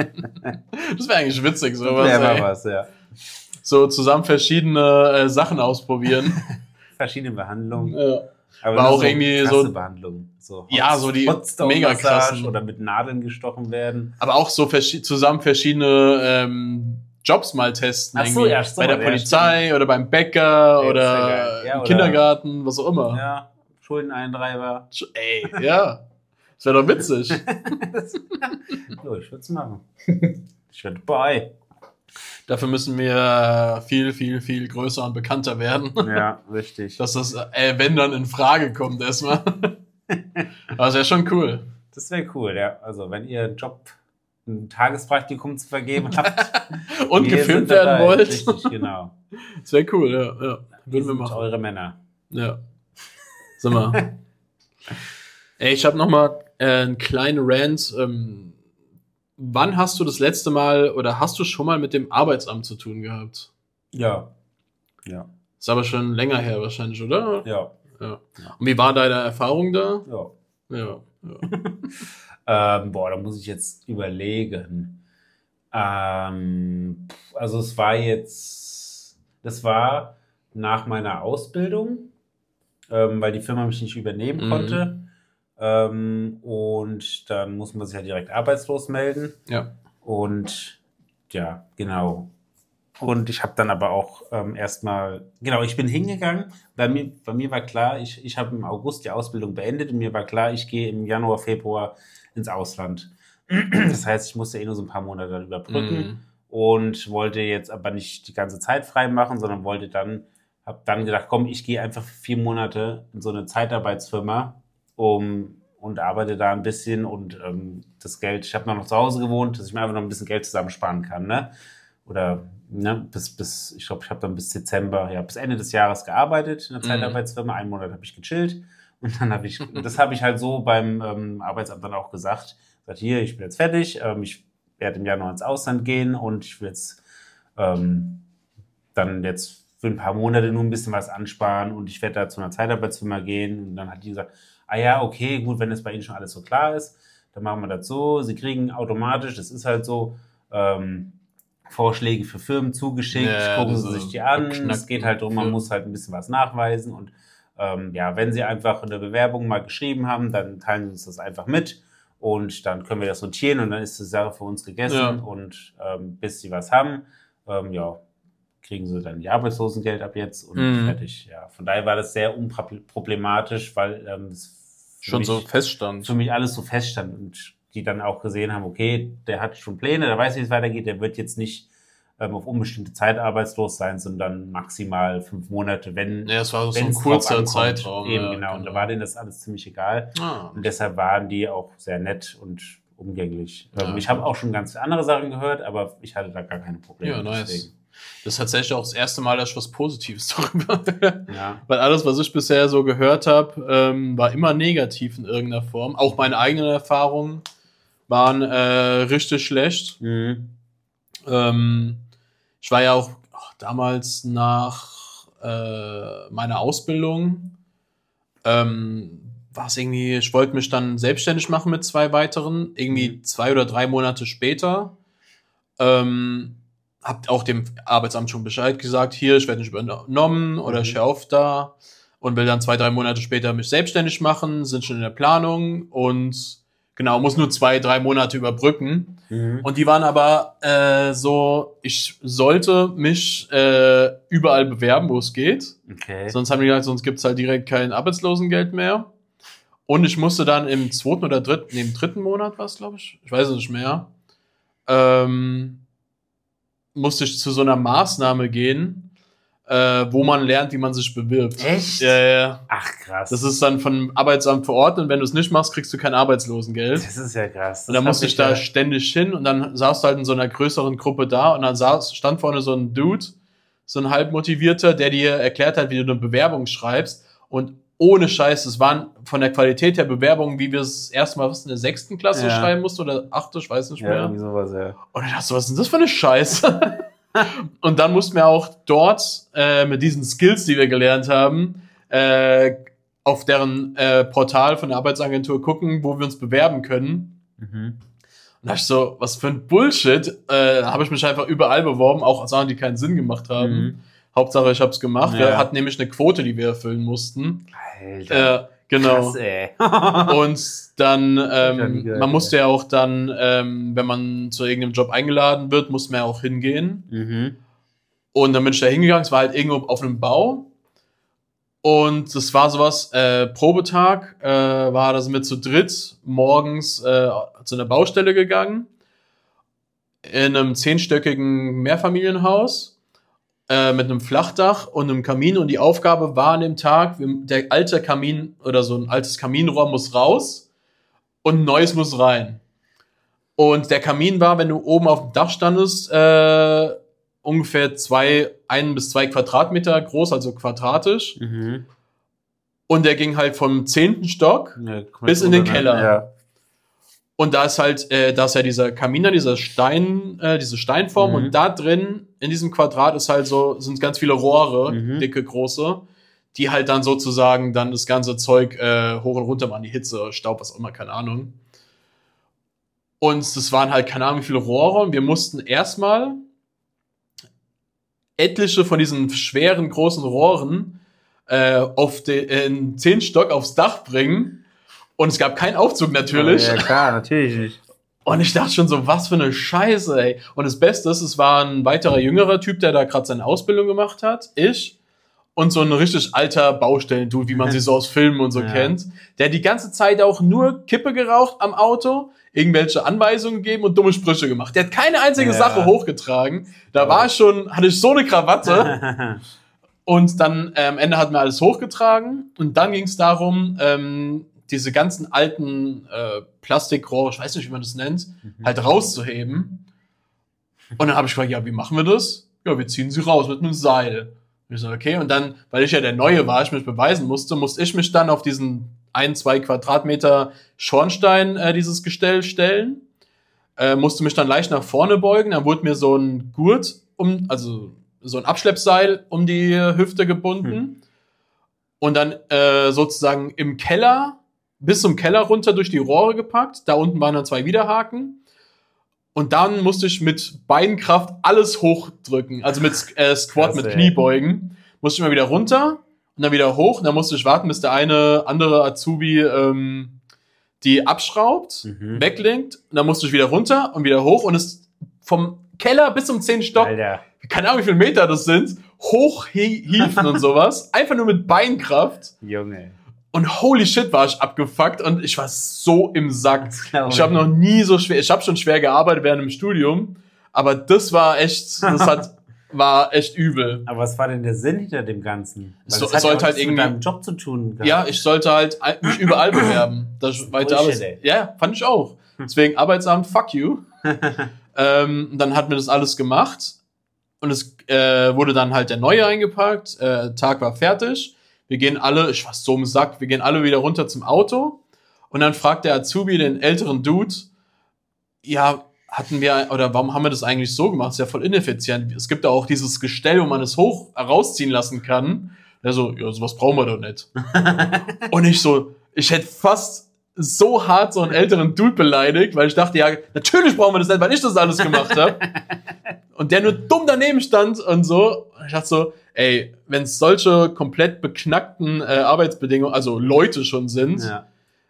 Das wäre eigentlich witzig, sowas. Wäre mal was, ja. So zusammen verschiedene äh, Sachen ausprobieren. Verschiedene Behandlungen. Ja. Aber war auch so irgendwie so Behandlungen. So ja, so die mega krassen. Oder mit Nadeln gestochen werden. Aber auch so vers- zusammen verschiedene ähm, Jobs mal testen. Ach so, ja, bei der Polizei ja, oder beim Bäcker ey, oder ja, im oder Kindergarten, was auch immer. Ja, Schuldeneintreiber. Ey, ja. Das wäre doch witzig. Jo, ich würde es machen. Ich werde bei. Dafür müssen wir viel, viel, viel größer und bekannter werden. Ja, richtig. Dass das, äh, wenn dann in Frage kommt erstmal. Aber das wäre schon cool. Das wäre cool, ja. Also wenn ihr einen Job, ein Tagespraktikum zu vergeben habt. und gefilmt werden wollt. Richtig, genau. Das wäre cool, ja. ja. Würden wir machen. Eure Männer. Ja. Sag mal. Ey, ich habe noch mal äh, einen kleinen Rant. Ähm, wann hast du das letzte Mal oder hast du schon mal mit dem Arbeitsamt zu tun gehabt? Ja. Ja. Ist aber schon länger her wahrscheinlich, oder? Ja. ja. Und wie war deine Erfahrung da? Ja. Ja. ja. ähm, boah, da muss ich jetzt überlegen. Ähm, also es war jetzt, das war nach meiner Ausbildung, ähm, weil die Firma mich nicht übernehmen Mhm. konnte. Ähm, und dann muss man sich ja direkt arbeitslos melden. Ja. Und ja, genau. Und ich habe dann aber auch ähm, erstmal, genau, ich bin hingegangen. Bei mir, bei mir war klar, ich, ich habe im August die Ausbildung beendet und mir war klar, ich gehe im Januar, Februar ins Ausland. Das heißt, ich musste eh nur so ein paar Monate dann überbrücken Mhm. und wollte jetzt aber nicht die ganze Zeit frei machen, sondern wollte dann, habe dann gedacht, komm, ich gehe einfach für vier Monate in so eine Zeitarbeitsfirma um, und arbeite da ein bisschen und ähm, das Geld, ich habe noch zu Hause gewohnt, dass ich mir einfach noch ein bisschen Geld zusammensparen kann, ne? Oder ne, bis, bis ich glaube, ich habe dann bis Dezember, ja, bis Ende des Jahres gearbeitet in der Mhm. Zeitarbeitsfirma. Einen Monat habe ich gechillt und dann habe ich, das habe ich halt so beim ähm, Arbeitsamt dann auch gesagt, gesagt, hier, ich bin jetzt fertig, ähm, ich werde im Januar ins Ausland gehen und ich will jetzt ähm, dann jetzt für ein paar Monate nur ein bisschen was ansparen und ich werde da zu einer Zeitarbeitsfirma gehen und dann hat die gesagt, ah ja, okay, gut, wenn es bei Ihnen schon alles so klar ist, dann machen wir das so, Sie kriegen automatisch, das ist halt so, ähm, Vorschläge für Firmen zugeschickt, Ja, gucken diese Sie sich die an. beknackten Es geht halt darum, man Firmen. muss halt ein bisschen was nachweisen und ähm, ja, wenn Sie einfach eine Bewerbung mal geschrieben haben, dann teilen Sie uns das einfach mit und dann können wir das notieren und dann ist die Sache für uns gegessen Ja. und ähm, bis Sie was haben, ähm, ja, kriegen Sie dann die Arbeitslosengeld ab jetzt und Mhm. fertig. Ja, von daher war das sehr unproblematisch, weil ähm, es für Schon mich, so feststand. für mich alles so feststand und die dann auch gesehen haben, okay, der hat schon Pläne, der weiß, wie es weitergeht, der wird jetzt nicht ähm, auf unbestimmte Zeit arbeitslos sein, sondern maximal fünf Monate, wenn Ja, es war so ein wenn's drauf kurzer ankommt. Zeitraum. Eben, ja, genau. Und da war denen das alles ziemlich egal. Ah. Und deshalb waren die auch sehr nett und umgänglich. Ja, ähm, ich okay. habe auch schon ganz andere Sachen gehört, aber ich hatte da gar keine Probleme. Ja, nice. Deswegen. Das ist tatsächlich auch das erste Mal, dass ich was Positives darüber höre. Ja. Weil alles, was ich bisher so gehört habe, ähm, war immer negativ in irgendeiner Form. Auch meine eigenen Erfahrungen waren äh, richtig schlecht. Mhm. Ähm, ich war ja auch ach, damals nach äh, meiner Ausbildung, ähm, war es irgendwie, ich wollte mich dann selbstständig machen mit zwei weiteren, irgendwie Mhm. zwei oder drei Monate später. Ähm, hab auch dem Arbeitsamt schon Bescheid gesagt, hier, ich werde nicht übernommen oder Mhm. ich höre auf da und will dann zwei, drei Monate später mich selbstständig machen, sind schon in der Planung und genau, muss nur zwei, drei Monate überbrücken. Mhm. Und die waren aber äh, so, ich sollte mich äh, überall bewerben, wo es geht. Okay. Sonst haben die gesagt, sonst gibt's halt direkt kein Arbeitslosengeld mehr. Und ich musste dann im zweiten oder dritten, nee, im dritten Monat war es, glaube ich, ich weiß es nicht mehr, ähm, musste ich zu so einer Maßnahme gehen, äh, wo man lernt, wie man sich bewirbt. Echt? Ja, ja. Ach, krass. Das ist dann vom Arbeitsamt verordnet und wenn du es nicht machst, kriegst du kein Arbeitslosengeld. Das ist ja krass. Und dann Das musste hab ich da ja- ständig hin und dann saß du halt in so einer größeren Gruppe da und dann saß, stand vorne so ein Dude, so ein halbmotivierter, der dir erklärt hat, wie du eine Bewerbung schreibst und ohne Scheiß, es waren von der Qualität der Bewerbungen, wie wir es erstmal was in der sechsten Klasse Ja. schreiben mussten oder achte, ich weiß nicht Ja, mehr. irgendwie sowas, ja. Und dann dachte ich, was ist denn das für eine Scheiße? Und dann mussten wir auch dort äh, mit diesen Skills, die wir gelernt haben, äh, auf deren äh, Portal von der Arbeitsagentur gucken, wo wir uns bewerben können. Mhm. Und da dachte ich so, was für ein Bullshit. Äh, habe ich mich einfach überall beworben, auch Sachen, die keinen Sinn gemacht haben. Mhm. Hauptsache, ich habe es gemacht. Ja. Wir hatten nämlich eine Quote, die wir erfüllen mussten. Alter. Äh, genau. Krass, ey. Und dann, hab ich noch nie ähm, gehört, man musste ja auch dann, ähm, wenn man zu irgendeinem Job eingeladen wird, muss man ja auch hingehen. Mhm. Und dann bin ich da hingegangen, es war halt irgendwo auf einem Bau. Und das war sowas, äh, Probetag, äh, war das mit zu dritt morgens äh, zu einer Baustelle gegangen. in einem zehnstöckigen Mehrfamilienhaus äh, mit einem Flachdach und einem Kamin. Und die Aufgabe war an dem Tag, der alte Kamin oder so ein altes Kaminrohr muss raus und ein neues muss rein. Und der Kamin war, wenn du oben auf dem Dach standest, äh, ungefähr zwei, ein bis zwei Quadratmeter groß, also quadratisch. Mhm. Und der ging halt vom zehnten Stock Ja, bis in den Keller. Ja. Und da ist halt, äh, da ist ja dieser Kamin, da, dieser Stein, äh, diese Steinform. Mhm. Und da drin, in diesem Quadrat, ist halt so, sind ganz viele Rohre, Mhm. dicke, große, die halt dann sozusagen dann das ganze Zeug äh, hoch und runter machen, die Hitze, Staub, was auch immer, keine Ahnung. Und das waren halt, keine Ahnung, wie viele Rohre. Und wir mussten erstmal etliche von diesen schweren, großen Rohren äh, auf den zehnten Stock aufs Dach bringen. Und es gab keinen Aufzug natürlich. Ja, klar, natürlich nicht. Und ich dachte schon so, was für eine Scheiße, ey. Und das Beste ist, es war ein weiterer jüngerer Typ, der da gerade seine Ausbildung gemacht hat. Ich. Und so ein richtig alter Baustellen-Dude, wie man sie so aus Filmen und so Ja. kennt. Der die ganze Zeit auch nur Kippe geraucht am Auto, irgendwelche Anweisungen gegeben und dumme Sprüche gemacht. Der hat keine einzige Ja. Sache hochgetragen. Da war ich schon, hatte ich so eine Krawatte. Und dann äh, am Ende hatten wir alles hochgetragen. Und dann ging es darum, ähm, diese ganzen alten äh, Plastikrohre, ich weiß nicht, wie man das nennt, Mhm. halt rauszuheben. Und dann habe ich gefragt, ja, wie machen wir das? Ja, wir ziehen sie raus mit einem Seil. Und ich so, okay. Und dann, weil ich ja der Neue war, ich mich beweisen musste, musste ich mich dann auf diesen ein, zwei Quadratmeter Schornstein äh, dieses Gestell stellen. Äh, musste mich dann leicht nach vorne beugen. Dann wurde mir so ein Gurt um, also so ein Abschleppseil um die Hüfte gebunden. Hm. Und dann äh, sozusagen im Keller, bis zum Keller runter durch die Rohre gepackt. Da unten waren dann zwei Widerhaken. Und dann musste ich mit Beinkraft alles hochdrücken. Also mit äh, Squat, Krass, mit ey. Kniebeugen. Musste ich mal wieder runter und dann wieder hoch. Und dann musste ich warten, bis der eine andere Azubi ähm, die abschraubt, Mhm. weglenkt. Und dann musste ich wieder runter und wieder hoch. Und es vom Keller bis zum zehnten Stock, Alter. keine Ahnung, wie viele Meter das sind, hochhieven und sowas. Einfach nur mit Beinkraft. Junge. Und holy shit, war ich abgefuckt und ich war so im Sack. glaub Ich habe ich. noch nie so schwer, ich habe schon schwer gearbeitet während dem Studium, aber das war echt, das hat, war echt übel. Aber was war denn der Sinn hinter dem Ganzen? So- das hat sollte ja auch halt nichts irgendwie- mit deinem Job zu tun. gehabt. Ja, ich sollte halt mich überall bewerben. Das ich weiter Bullshit, alles. ey. Ja, fand ich auch. Deswegen Arbeitsamt, fuck you. ähm, dann hat mir das alles gemacht und es äh, wurde dann halt der Neue eingepackt. Äh, Tag war fertig. Wir gehen alle, ich war so im Sack, wir gehen alle wieder runter zum Auto und dann fragt der Azubi den älteren Dude, ja, hatten wir, oder warum haben wir das eigentlich so gemacht? Ist ja voll ineffizient. Es gibt ja auch dieses Gestell, wo man es hoch rausziehen lassen kann. Der so, ja, sowas brauchen wir doch nicht. Und ich so, ich hätte fast so hart so einen älteren Dude beleidigt, weil ich dachte, ja, natürlich brauchen wir das nicht, weil ich das alles gemacht habe. Und der nur dumm daneben stand und so. Und ich dachte so, ey, wenn es solche komplett beknackten äh, Arbeitsbedingungen, also Leute schon sind, Ja.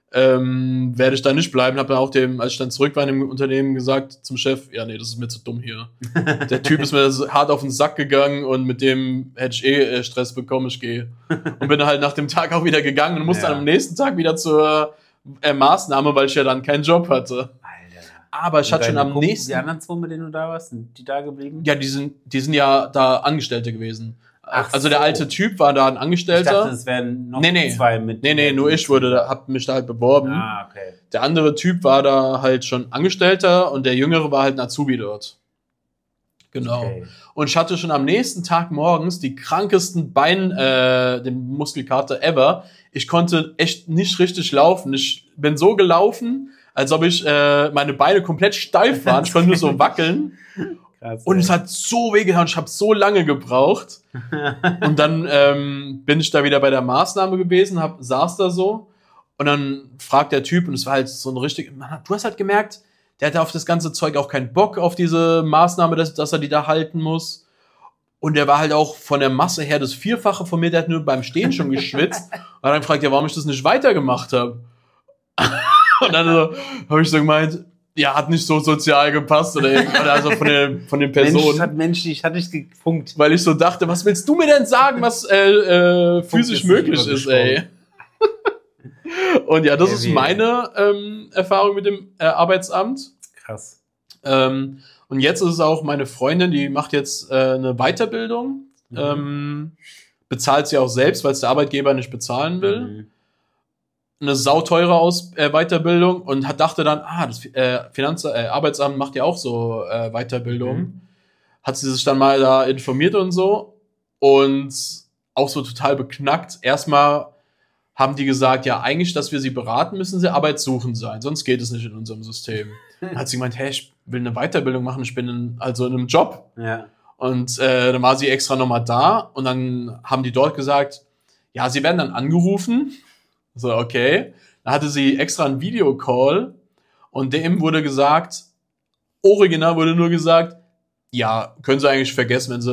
ähm, werde ich da nicht bleiben. Habe dann auch dem, als ich dann zurück war in dem Unternehmen, gesagt zum Chef, ja, nee, das ist mir zu dumm hier. Der Typ ist mir so hart auf den Sack gegangen und mit dem hätte ich eh äh, Stress bekommen, ich gehe. Und bin dann halt nach dem Tag auch wieder gegangen und musste Ja. dann am nächsten Tag wieder zur äh, Maßnahme, weil ich ja dann keinen Job hatte. Alter. Aber ich Und hatte schon deine am Kumpel- nächsten... Die anderen zwei, mit denen du da warst, sind die da geblieben? Ja, die sind, die sind ja da Angestellte gewesen. Ach also der so. alte Typ war da ein Ich Angestellter. dachte, es wären noch Nee, nee. zwei mit. Nee, nee, nur ich wurde, da- hab mich da halt beworben. Ah, okay. Der andere Typ war da halt schon Angestellter und der Jüngere war halt ein Azubi dort. Genau. Okay. Und ich hatte schon am nächsten Tag morgens die krankesten Bein, äh, den Muskelkater ever. Ich konnte echt nicht richtig laufen. Ich bin so gelaufen, als ob ich äh, meine Beine komplett steif waren. Ich konnte nur so wackeln. Krass, Und ey. es hat so wehgetan. Ich habe so lange gebraucht. Und dann ähm, bin ich da wieder bei der Maßnahme gewesen, hab, saß da so. Und dann fragt der Typ, und es war halt so ein richtig, man hat, du hast halt gemerkt, der hatte auf das ganze Zeug auch keinen Bock auf diese Maßnahme, dass, dass er die da halten muss. Und der war halt auch von der Masse her das Vierfache von mir, der hat nur beim Stehen schon geschwitzt. Und dann fragt er, warum ich das nicht weitergemacht habe. Und dann so, habe ich so gemeint, ja, hat nicht so sozial gepasst oder irgendwas, also von, der, von den Personen. Mensch, hat menschlich, hatte ich gefunkt. Weil ich so dachte, was willst du mir denn sagen, was äh, äh, physisch ist möglich nicht ist, ey? Und ja, das Ja, ist wie- meine ähm, Erfahrung mit dem äh, Arbeitsamt. Krass. Ähm, Und jetzt ist es auch meine Freundin, die macht jetzt äh, eine Weiterbildung, Mhm. ähm, bezahlt sie auch selbst, weil es der Arbeitgeber nicht bezahlen will. Mhm. Eine sauteure Aus äh, Weiterbildung und hat dachte dann, ah, das äh, Finanz äh, Arbeitsamt macht ja auch so äh, Weiterbildung. Mhm. Hat sie sich dann mal da informiert und so und auch so total beknackt. Erstmal haben die gesagt, ja, eigentlich, dass wir sie beraten, müssen sie arbeitssuchend sein, sonst geht es nicht in unserem System. Dann hat sie gemeint, hey, ich will eine Weiterbildung machen, ich bin in, also in einem Job. Ja. Und äh, dann war sie extra nochmal da und dann haben die dort gesagt, ja, sie werden dann angerufen. So, okay. Dann hatte sie extra einen Videocall und dem wurde gesagt, original wurde nur gesagt, ja, können sie eigentlich vergessen, wenn sie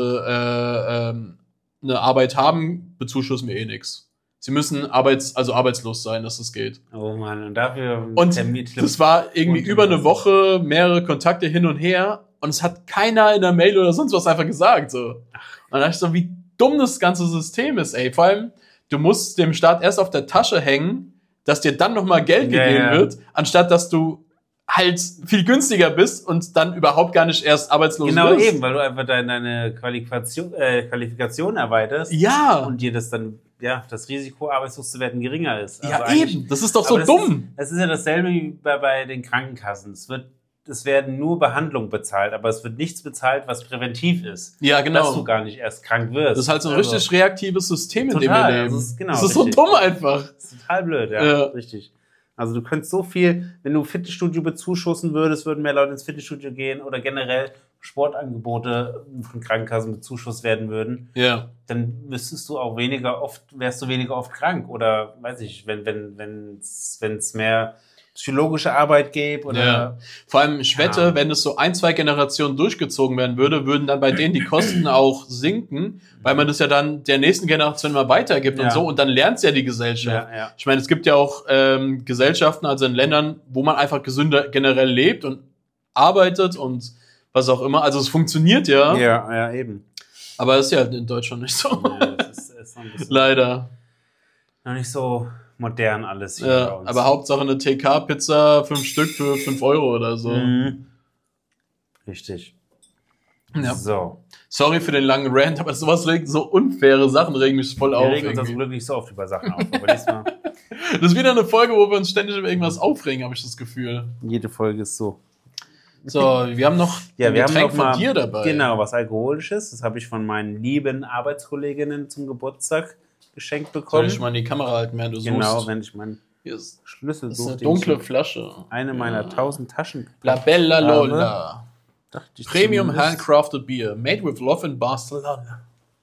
äh, ähm, eine Arbeit haben, bezuschussen wir eh nix. Sie müssen arbeits, also arbeitslos sein, dass das geht. Oh Mann, und dafür einen Und Termin- das war irgendwie und- über eine Woche, mehrere Kontakte hin und her und es hat keiner in der Mail oder sonst was einfach gesagt. So. Und dann dachte ich so, wie dumm das ganze System ist, ey. Vor allem, du musst dem Staat erst auf der Tasche hängen, dass dir dann nochmal Geld Ja, gegeben ja. wird, anstatt dass du halt viel günstiger bist und dann überhaupt gar nicht erst arbeitslos Genau bist. eben, weil du einfach deine, deine Qualifikation, äh, Qualifikation erweiterst Ja, und dir das dann, ja, das Risiko, arbeitslos zu werden, geringer ist. ja Also eigentlich- eben. Das ist doch so aber das dumm. Ist, das ist ja dasselbe wie bei, bei den Krankenkassen. Es wird, es werden nur Behandlungen bezahlt, aber es wird nichts bezahlt, was präventiv ist. Ja, genau. Dass du gar nicht erst krank wirst. Das ist halt so ein Also, richtig reaktives System, in dem Total, wir leben. also es ist genau das ist so richtig. dumm einfach. Das ist total blöd, ja, Ja. richtig. Also du könntest so viel, wenn du Fitnessstudio bezuschussen würdest, würden mehr Leute ins Fitnessstudio gehen oder generell Sportangebote von Krankenkassen bezuschusst werden würden, Ja. dann müsstest du auch weniger oft, wärst du weniger oft krank oder weiß ich, wenn wenn wenn es mehr psychologische Arbeit gäbe oder Ja. Vor allem, ich wette, Ja. wenn es so ein, zwei Generationen durchgezogen werden würde, würden dann bei denen die Kosten auch sinken, weil man das ja dann der nächsten Generation immer weitergibt Ja. und so und dann lernt ja die Gesellschaft. ja, ja. Ich meine, es gibt ja auch ähm, Gesellschaften, also in Ländern, wo man einfach gesünder generell lebt und arbeitet und was auch immer. Also es funktioniert ja, Ja, ja, eben. aber das ist ja in Deutschland nicht so. Ja, das ist, ist noch, ein bisschen Leider. noch nicht so modern alles hier bei Ja, uns. aber Hauptsache eine T K-Pizza, fünf Stück für fünf Euro oder so. Mhm. Richtig. Ja. So. Sorry für den langen Rant, aber sowas regt, so unfaire Sachen regen mich voll Wir auf. regen uns zum irgendwie. Glück nicht so oft über Sachen auf, aber diesmal, Das ist wieder eine Folge, wo wir uns ständig über irgendwas aufregen, habe ich das Gefühl. jede Folge ist so. So, wir haben noch Ja, ein wir haben Getränk noch mal, von dir dabei. genau, was Alkoholisches. Das habe ich von meinen lieben Arbeitskolleginnen zum Geburtstag geschenkt Soll bekommen. ich mal in die Kamera halten, während du Genau, suchst? wenn ich meinen Hier ist, Schlüssel das ist suche. eine den ich dunkle in Flasche. Eine meiner tausend Taschen. La Bella habe. Lola. Dachte ich Premium zumindest. handcrafted beer. Made with love in Barcelona. Hab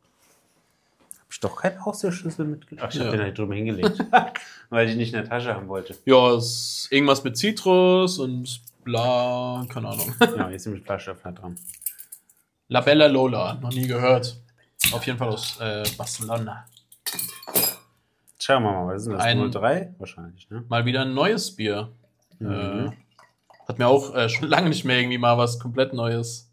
ich doch keinen Haustürschlüssel mitgebracht. Ach, ich Ja. hab den halt drüber hingelegt. Weil ich nicht in der Tasche haben wollte. Ja, ist irgendwas mit Zitrus und bla, keine Ahnung. Ja, jetzt sind die Flaschenöffner dran. La Bella Lola, noch nie gehört. Auf jeden Fall aus äh, Barcelona. Schauen wir mal, was ist denn das? Ein- null drei? Wahrscheinlich, ne? Mal wieder ein neues Bier. Mhm. Äh, hat mir auch äh, schon lange nicht mehr irgendwie mal was komplett Neues.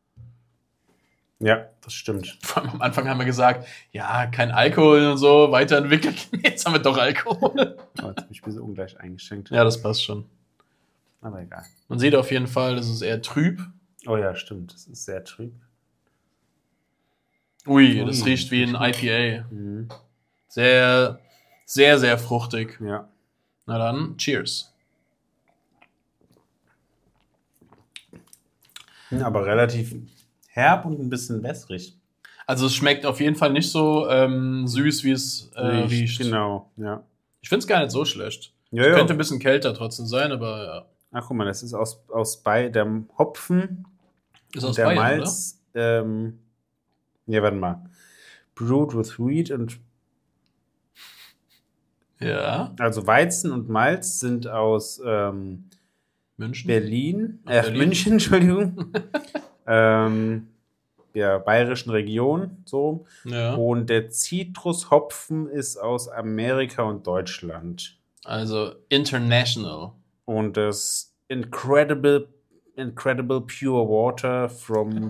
Ja, das stimmt. Vor allem am Anfang haben wir gesagt, ja, kein Alkohol und so, weiterentwickelt. Jetzt haben wir doch Alkohol. Oh, jetzt bin ich ein bisschen ungleich eingeschenkt. Ja, das passt schon. Aber egal. Man sieht auf jeden Fall, das ist eher trüb. Oh ja, stimmt. Das ist sehr trüb. Ui, Ui. das riecht wie ein I P A. Mhm. Sehr, sehr, sehr fruchtig. Ja. Na dann, cheers. Aber relativ herb und ein bisschen wässrig. Also es schmeckt auf jeden Fall nicht so ähm, süß, wie es äh, riecht. Genau, ja. Ich finde es gar nicht so schlecht. Ja, ja. Könnte ein bisschen kälter trotzdem sein, aber ja. Ach, guck mal, das ist aus, aus bei dem Hopfen, Ist aus der Bayern, Malz. Ähm, ja, warte mal. Brewed with wheat und oder? Ja. also Weizen und Malz sind aus ähm, München. Berlin, Ach, äh, Berlin. München, Entschuldigung. ähm, der bayerischen Region, so. Ja. Und der Zitrushopfen ist aus Amerika und Deutschland. Also international. Und das Incredible, Incredible Pure Water from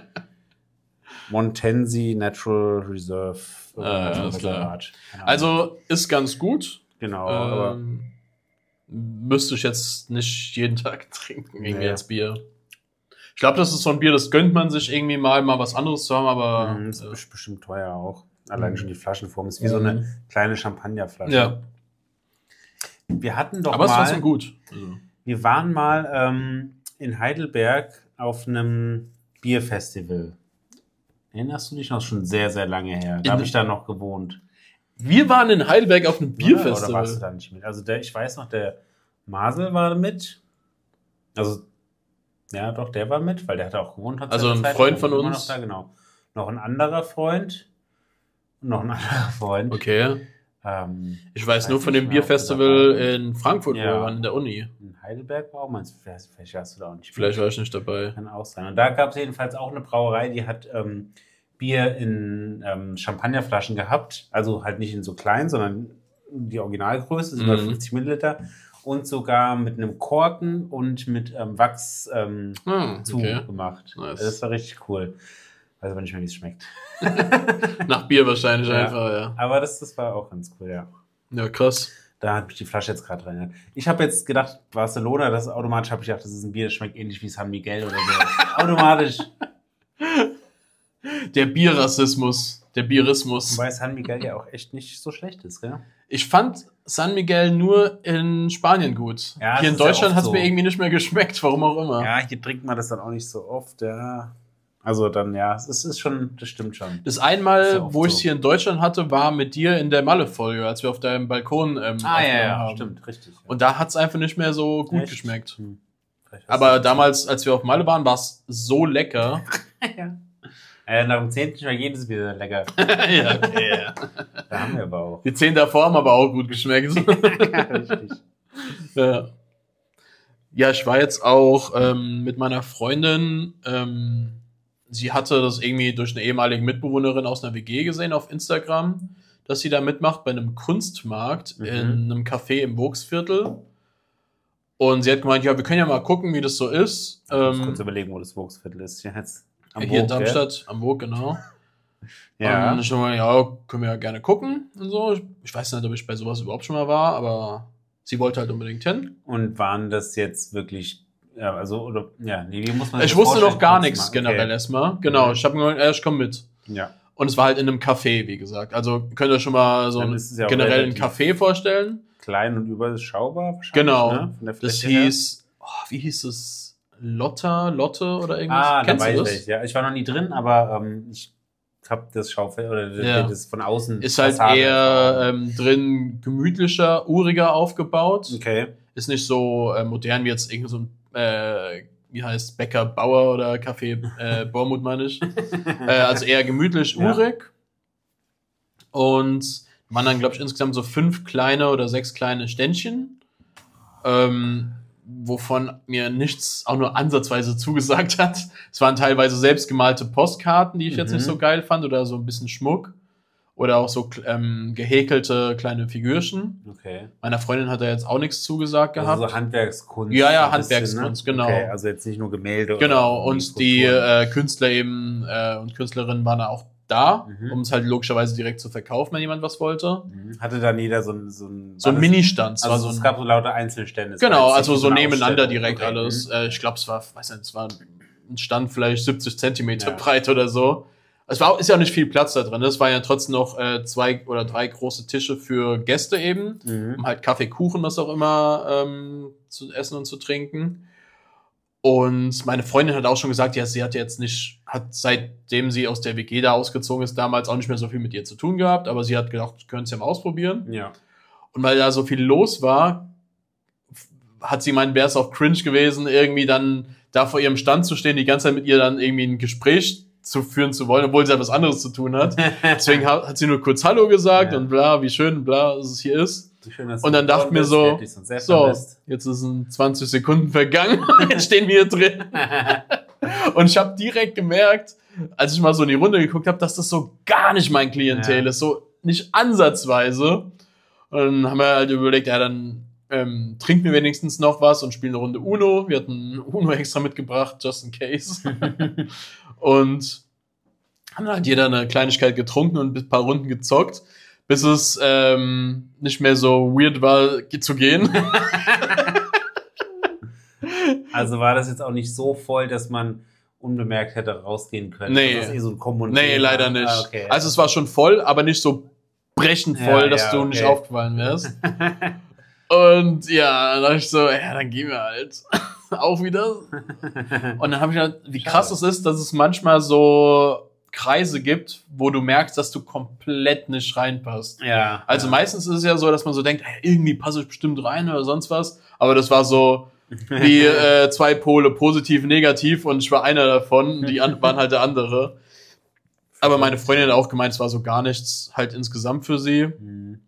Montensi Natural Reserve. Ah, ja, alles klar. Reservat. Keine Ahnung. Also ist ganz gut. genau, aber Ähm, müsste ich jetzt nicht jeden Tag trinken, irgendwie Nee. als Bier. Ich glaube, das ist so ein Bier, das gönnt man sich irgendwie mal, mal was anderes zu haben, aber... Mhm, das ist äh, bestimmt teuer auch. Allein Mhm. schon die Flaschenform ist wie so eine kleine Champagnerflasche. ja, Wir hatten doch aber es ist mal, trotzdem gut. Also, wir waren mal ähm, in Heidelberg auf einem Bierfestival. Erinnerst du dich noch? Schon sehr, sehr lange her. Da In- habe ich da noch gewohnt. wir waren in Heidelberg auf einem Oder, oder Bierfestival. warst du da nicht mit? Also der, ich weiß noch, der Marcel war mit. Also, ja doch, der war mit, weil der hat auch gewohnt. Hat Also seine ein Zeit Freund lang, von immer uns? Noch, da, genau. Noch ein anderer Freund. Und noch ein anderer Freund. Okay. Ähm, Ich weiß Weiß nur von nicht dem mehr, ob du Bierfestival dabei warst. in Frankfurt, wo Ja. wir waren, in der Uni. in Heidelberg war auch meinst du, vielleicht, vielleicht warst du da auch nicht mit. Vielleicht war ich nicht dabei. Kann auch sein. Und da gab es jedenfalls auch eine Brauerei, die hat ähm, Bier in ähm, Champagnerflaschen gehabt. Also halt nicht in so klein, sondern die Originalgröße, siebenhundertfünfzig Milliliter. Und sogar mit einem Korken und mit ähm, Wachs ähm, Ah, zu okay. gemacht. Nice. Das war richtig cool. Weiß aber nicht mehr, wie es schmeckt. Nach Bier wahrscheinlich Ja. einfach, ja. Aber das, das war auch ganz cool, ja. Ja, krass. Da hat mich die Flasche jetzt gerade rein. Ich habe jetzt gedacht, Barcelona, das ist automatisch, habe ich gedacht, das ist ein Bier, das schmeckt ähnlich wie San Miguel oder so. Automatisch. Der Bierrassismus, der Bierismus. Wobei San Miguel ja auch echt nicht so schlecht ist, gell? Ich fand San Miguel nur in Spanien gut. Ja, das Hier in ist ja Deutschland oft hat es so. mir irgendwie nicht mehr geschmeckt, warum auch immer. Ja, hier trinkt man das dann auch nicht so oft, ja. Also dann, ja, es ist, ist schon, das stimmt schon. Das Ist einmal, ja oft wo ich so. es hier in Deutschland hatte, war mit dir in der Malle-Folge, als wir auf deinem Balkon ähm, Ah, ja, aufgenommen ja, haben. stimmt, richtig. Ja. Und da hat es einfach nicht mehr so gut Echt? geschmeckt. Hm. Vielleicht hast Aber du- damals, als wir auf Malle waren, war es so lecker. ja. Äh, nach dem zehnten war jedes wieder lecker. ja, okay. Ja. Da haben wir aber auch. Die zehn davor haben aber auch gut geschmeckt. ja, richtig. ja. ja, ich war jetzt auch ähm, mit meiner Freundin. Ähm, sie hatte das irgendwie durch eine ehemalige Mitbewohnerin aus einer W G gesehen auf Instagram, dass sie da mitmacht bei einem Kunstmarkt Mhm. in einem Café im Vogsviertel. Und sie hat gemeint, ja, wir können ja mal gucken, wie das so ist. Ich muss Ähm, kurz überlegen, wo das Vogsviertel ist. Ja, jetzt am hier in Vogt, gell? Darmstadt, am Vogt, genau. Ja. Und ich schon mal, ja, können wir ja gerne gucken und so. Ich, ich weiß nicht, ob ich bei sowas überhaupt schon mal war, aber sie wollte halt unbedingt hin. Und waren das jetzt wirklich, ja, also, oder, ja, nee, wie muss man Ich sich wusste vorstellen? noch gar Kurz nichts mal, generell okay. erstmal. Genau, Mhm. ich habe mir gedacht, ja, ich komme mit. Ja. Und es war halt in einem Café, wie gesagt. Also könnt ihr schon mal so Dann einen ist es ja auch generell einen relativ Café vorstellen. Klein und überschaubar wahrscheinlich, Genau. ne? Von der Das Fläche her. hieß, oh, wie hieß es? Lotta, Lotte oder irgendwas? Ah, da Kennst weiß du das? ich. Ja, ich war noch nie drin, aber ähm, ich habe das Schaufeld oder Ja. das von außen. Ist halt Fassade eher erfahren. ähm, drin gemütlicher, uriger aufgebaut. Okay. Ist nicht so äh, modern wie jetzt irgend so ein, äh, wie heißt Bäcker Bauer oder Café äh, Bormut, meine ich. äh, also eher gemütlich, Ja. urig. Und waren dann, glaube ich, insgesamt so fünf kleine oder sechs kleine Ständchen, ähm, wovon mir nichts auch nur ansatzweise zugesagt hat. Es waren teilweise selbstgemalte Postkarten, die ich jetzt Mhm. nicht so geil fand, oder so ein bisschen Schmuck. Oder auch so ähm, gehäkelte kleine Figürchen. Okay. Meiner Freundin hat da jetzt auch nichts zugesagt gehabt. Also so Handwerkskunst. Ja, ja, so ein bisschen, Handwerkskunst, genau. Okay, also jetzt nicht nur Gemälde. Genau, oder und die Skulpturen. äh, Künstler eben äh, und Künstlerinnen waren da auch da, Mhm. um es halt logischerweise direkt zu verkaufen, wenn jemand was wollte. Mhm. Hatte dann jeder so ein... So ein, So ein war das- Mini-Stand. es war Also so es ein, gab so lauter Einzelstände. Es war genau, jetzt also nicht so eine nebeneinander Ausstellung. direkt Okay. alles. Mhm. Äh, ich glaube, es war, weiß nicht, es war ein Stand vielleicht siebzig Zentimeter Ja. breit oder so. Es war, ist ja auch nicht viel Platz da drin. Es waren ja trotzdem noch äh, zwei oder drei große Tische für Gäste eben, Mhm. um halt Kaffee, Kuchen, was auch immer ähm, zu essen und zu trinken. Und meine Freundin hat auch schon gesagt, ja, sie hat jetzt nicht, hat seitdem sie aus der W G da ausgezogen ist, damals auch nicht mehr so viel mit ihr zu tun gehabt, aber sie hat gedacht, können es ja mal ausprobieren. Ja. Und weil da so viel los war, f- hat sie meinen, wäre es auch cringe gewesen, irgendwie dann da vor ihrem Stand zu stehen, die ganze Zeit mit ihr dann irgendwie ein Gespräch zu führen zu wollen, obwohl sie halt was anderes zu tun hat. Deswegen hat, hat sie nur kurz Hallo gesagt Ja. und bla, wie schön, bla, dass es hier ist. So schön, dass Und du dann dachte geworden mir bist. so, Wir hätten dich sonst sehr So, vermisst. jetzt sind zwanzig Sekunden vergangen, jetzt stehen wir hier drin. Und ich habe direkt gemerkt, als ich mal so in die Runde geguckt habe, dass das so gar nicht mein Klientel Ja. ist, so nicht ansatzweise. Und dann haben wir halt überlegt, ja, dann ähm, trinken wir wenigstens noch was und spielen eine Runde Uno. Wir hatten Uno extra mitgebracht, just in case. Und haben dann halt jeder eine Kleinigkeit getrunken und ein paar Runden gezockt, bis es ähm, nicht mehr so weird war, ge- zu gehen. Also war das jetzt auch nicht so voll, dass man unbemerkt hätte rausgehen können. Nee. Das ist eh so ein Kommunen. Nee, leider nicht. Ah, okay. Also es war schon voll, aber nicht so brechend voll, Ja, dass ja, du okay. nicht aufgefallen wärst. Und ja, dann dachte ich so, ja, dann gehen wir halt auch wieder. Und dann habe ich halt, wie krass es ist, dass es manchmal so Kreise gibt, wo du merkst, dass du komplett nicht reinpasst. Ja. Also ja. meistens ist es ja so, dass man so denkt, hey, irgendwie passe ich bestimmt rein oder sonst was. Aber das war so wie äh, zwei Pole, positiv, negativ, und ich war einer davon, die an- waren halt der andere. Aber meine Freundin hat auch gemeint, es war so gar nichts halt insgesamt für sie. Mhm.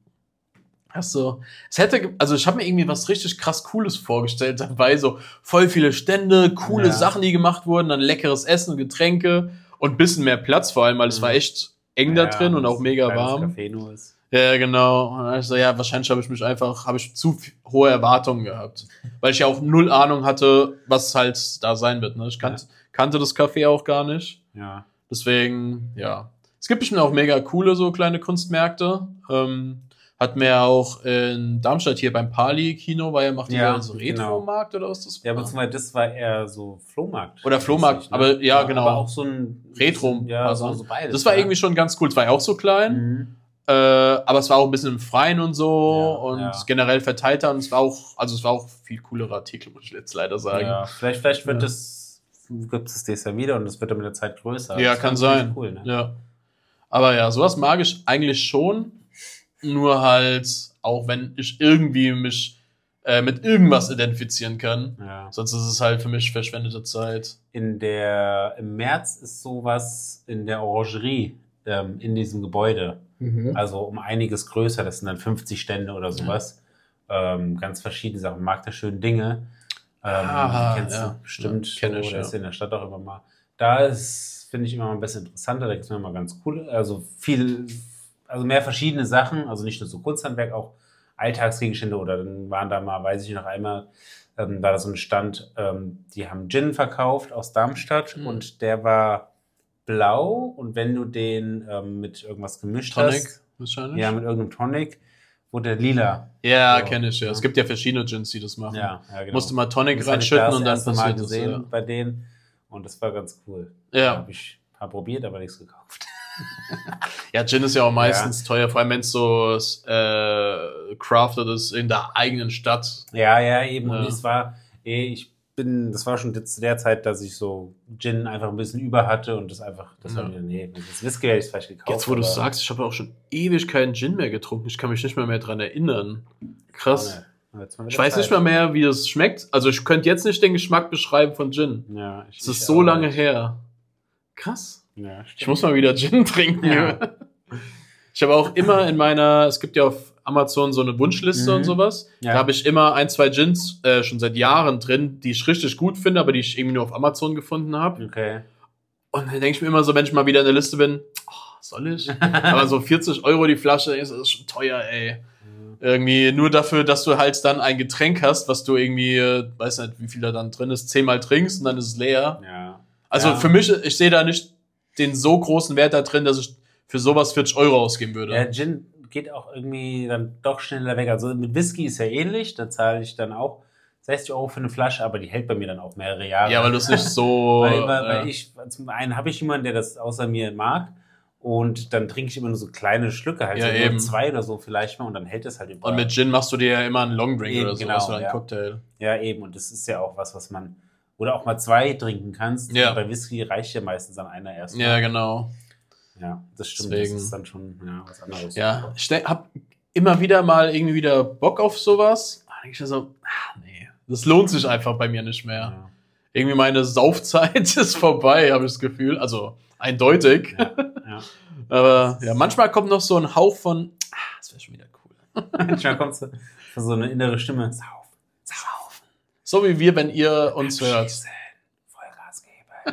Hast du, es hätte, also ich habe mir irgendwie was richtig krass Cooles vorgestellt dabei, so voll viele Stände, coole Ja. Sachen, die gemacht wurden, dann leckeres Essen, Getränke und ein bisschen mehr Platz vor allem, weil es Mhm. war echt eng da drin und auch mega warm. Café nur ist. Ja, genau. Und dann hab ich so, ja, wahrscheinlich habe ich mich einfach, habe ich zu viel, hohe Erwartungen gehabt. Weil ich ja auch null Ahnung hatte, was halt da sein wird. Ne? Ich kannt, kannte das Café auch gar nicht. Ja. Deswegen, ja. Es gibt bestimmt auch mega coole so kleine Kunstmärkte. Ähm, hat mir auch in Darmstadt hier beim Pali-Kino, weil er macht Ja, ja so Retro-Markt oder was ist das? Ja, beziehungsweise das war eher so Flohmarkt. Oder Flohmarkt, mäßig, aber ja, genau. Aber auch so ein Retro- Ja, so, so beides. Das war ja. irgendwie schon ganz cool. Es war ja auch so klein. Mhm. Äh, aber es war auch ein bisschen im Freien und so Ja, und ja. generell verteilter, und es war auch, also es war auch viel coolere Artikel, muss ich jetzt leider sagen. Ja, vielleicht, vielleicht wird Ja. es, gibt es das ja wieder und es wird dann mit der Zeit größer. Ja, Das kann fand ich sein. Cool, ne? Ja. Aber ja, sowas mag ich eigentlich schon, nur halt, auch wenn ich irgendwie mich äh, mit irgendwas identifizieren kann. Ja. Sonst ist es halt für mich verschwendete Zeit. In der, im März ist sowas in der Orangerie, ähm, in diesem Gebäude. Also um einiges größer, das sind dann fünfzig Stände oder sowas. Ähm, ganz verschiedene Sachen. Markt der schönen Dinge. Ähm, Aha, die kennst ja. du bestimmt. Ja, kenn ich, so, ja. das ist in der Stadt auch immer mal. Da ist, finde ich, immer mal ein bisschen interessanter. Da gibt es immer ganz cool. Also viel, also mehr verschiedene Sachen. Also nicht nur so Kunsthandwerk, auch Alltagsgegenstände. Oder dann waren da mal, weiß ich noch einmal, ähm, war da so ein Stand, ähm, die haben Gin verkauft aus Darmstadt Mhm. und der war blau, und wenn du den ähm, mit irgendwas gemischt Tonic, hast, wahrscheinlich. ja, mit irgendeinem Tonic, wurde der lila. Ja, So, kenne ich, ja. ja. Es gibt ja verschiedene Gins, die das machen. Ja, ja, genau. Musste mal Tonic Das hatte ich da reinschütten das und dann erste Mal passiert das. gesehen Ja. bei denen, und das war ganz cool. Ja. Habe ich hab probiert, aber nichts gekauft. Ja, Gin ist ja auch meistens teuer, vor allem wenn es so äh, crafted ist in der eigenen Stadt. Ja, ja, eben. Ja. Und es war, eh, ich bin, das war schon zu der Zeit, dass ich so Gin einfach ein bisschen über hatte und das einfach, das Ja. war mir, nee, das Whisky hätte ich vielleicht gekauft. Jetzt, wo du aber sagst, ich habe auch schon ewig keinen Gin mehr getrunken. Ich kann mich nicht mehr mehr dran erinnern. Krass. auch nicht. Jetzt mal wieder Ich weiß Zeit. nicht mal mehr, wie es schmeckt. Also ich könnte jetzt nicht den Geschmack beschreiben von Gin. Ja, ich, Es ist ich so auch lange nicht. her. Krass. Ja, Ich muss mal wieder Gin trinken. Ja. Ich habe auch immer in meiner, es gibt ja auf Amazon so eine Wunschliste Mhm. und sowas. Ja. Da habe ich immer ein, zwei Gins äh, schon seit Jahren drin, die ich richtig gut finde, aber die ich irgendwie nur auf Amazon gefunden habe. Okay. Und dann denke ich mir immer so, wenn ich mal wieder in der Liste bin, oh, soll ich? Aber so vierzig Euro die Flasche, das ist schon teuer, ey. Irgendwie nur dafür, dass du halt dann ein Getränk hast, was du irgendwie, äh, weiß nicht, wie viel da dann drin ist, zehnmal trinkst und dann ist es leer. Ja. Also Ja. für mich, ich sehe da nicht den so großen Wert da drin, dass ich für sowas vierzig Euro ausgeben würde. Ja, Gin geht auch irgendwie dann doch schneller weg. Also mit Whisky ist ja ähnlich, da zahle ich dann auch sechzig Euro für eine Flasche, aber die hält bei mir dann auch mehrere Jahre. Ja, weil du es nicht so. weil, weil, äh, weil ich, zum einen habe ich jemanden, der das außer mir mag, und dann trinke ich immer nur so kleine Schlücke, halt Ja, so eben. nur zwei oder so vielleicht mal, und dann hält es halt über. und mit Gin machst du dir ja immer einen Longdrink Eben, oder so, genau, also einen ja. Cocktail. Ja, eben, und das ist ja auch was, was man, oder auch mal zwei trinken kannst. Ja. Und bei Whisky reicht ja meistens an einer erst. Ja, genau. Ja, das stimmt, Deswegen. das ist dann schon ja, was anderes. Ja, ich denk- hab immer wieder mal irgendwie wieder Bock auf sowas. Da denke ich mir so, ah, nee, das lohnt sich einfach bei mir nicht mehr. Ja. Irgendwie meine Saufzeit ist vorbei, habe ich das Gefühl. Also eindeutig. Ja, ja. Aber ja, manchmal kommt noch so ein Hauch von, ah, das wäre schon wieder cool. Manchmal kommt so, so eine innere Stimme. Sauf, sauf. So wie wir, wenn ihr uns hört. Schießen, Vollgas geben.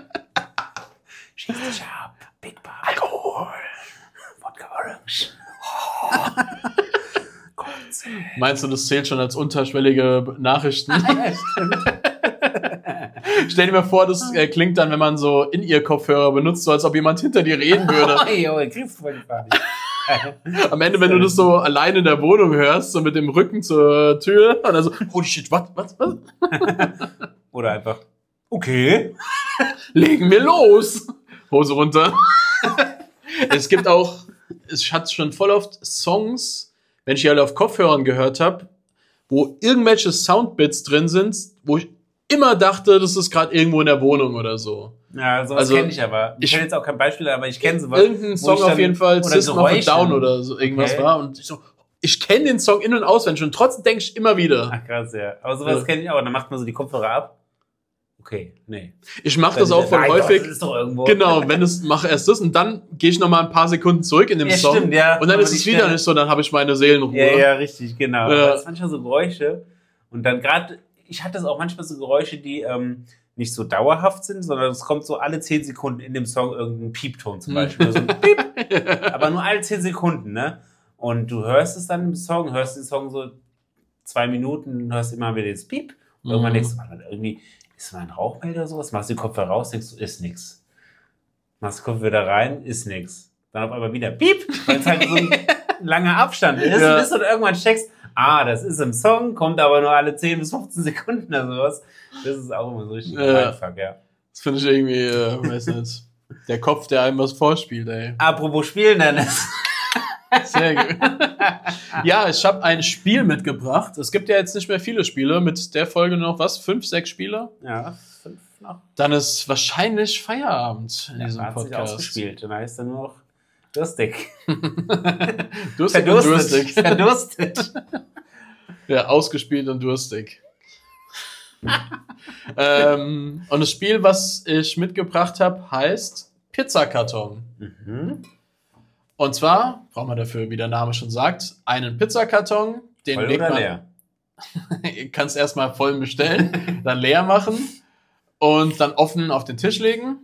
Schieß dich ab. Big Bar. Alkohol. Wodka Orange. Kurz. Meinst du, das zählt schon als unterschwellige Nachrichten? Ja, stimmt. Stell dir mal vor, das äh, klingt dann, wenn man so in ihr Kopfhörer benutzt, so als ob jemand hinter dir reden würde. Hey, yo, kriegst du voll die Party. Am Ende, wenn du das so allein in der Wohnung hörst, so mit dem Rücken zur Tür, und dann so, holy shit, was, was, was? Oder einfach, okay. Legen wir los. Hose runter. Es gibt auch, ich hatte schon voll oft Songs, wenn ich die alle auf Kopfhörern gehört habe, wo irgendwelche Soundbits drin sind, wo ich immer dachte, das ist gerade irgendwo in der Wohnung oder so. Ja, sowas Also, kenne ich aber. Ich kenne jetzt auch kein Beispiel, aber ich kenne sowas. Irgendein Song auf jeden Fall, System of a Down oder so irgendwas Okay. war. Und ich so, ich kenne den Song in- und auswendig und trotzdem denke ich immer wieder. Ach krass, ja. Aber sowas Ja. kenne ich auch. Dann macht man so die Kopfhörer ab. Okay, nee. Ich mache das auch voll Nein, häufig. Doch, das ist doch irgendwo. Genau, wenn es mache erst das und dann gehe ich noch mal ein paar Sekunden zurück in dem Ja, Song stimmt, ja. und dann Aber ist die es wieder Stelle- nicht so, dann habe ich meine Seelenruhe. Ja, ja, richtig, genau. Ja. Aber das sind manchmal so Geräusche. Und dann gerade, ich hatte es auch manchmal so Geräusche, die ähm, nicht so dauerhaft sind, sondern es kommt so alle zehn Sekunden in dem Song irgendein Piepton zum Beispiel. So ein Piep. Aber nur alle zehn Sekunden, ne? Und du hörst es dann im Song, hörst den Song so zwei Minuten, hörst immer wieder das Piep. Und irgendwann Mhm. denkst du, Mann, irgendwie ist mal ein Rauchmelder oder sowas, machst den Kopf raus, denkst du, ist nix. Machst den Kopf wieder rein, ist nix. Dann auf einmal wieder Piep, weil es halt so ein langer Abstand ist, Ja. bis du dann irgendwann checkst, ah, das ist im Song, kommt aber nur alle zehn bis fünfzehn Sekunden oder sowas. Das ist auch immer so richtig Ja. Mindfuck, ja. Das finde ich irgendwie, äh, weiß nicht, der Kopf, der einem was vorspielt, ey. Apropos Spielen, Dennis. Sehr gut. Ja, ich habe ein Spiel mitgebracht. Es gibt ja jetzt nicht mehr viele Spiele. Mit der Folge noch was? Fünf, sechs Spiele? Ja, fünf noch. Dann ist wahrscheinlich Feierabend in Ja, diesem hat sich Podcast. ausgespielt. Dann heißt er nur noch durstig. Durstig und durstig. Verdurstet. Ja, ausgespielt und durstig. ähm, und das Spiel, was ich mitgebracht habe, heißt Pizzakarton. Mhm. Und zwar, braucht man dafür, wie der Name schon sagt, einen Pizzakarton, den Voll legt oder man, leer? kannst erstmal voll bestellen, dann leer machen und dann offen auf den Tisch legen.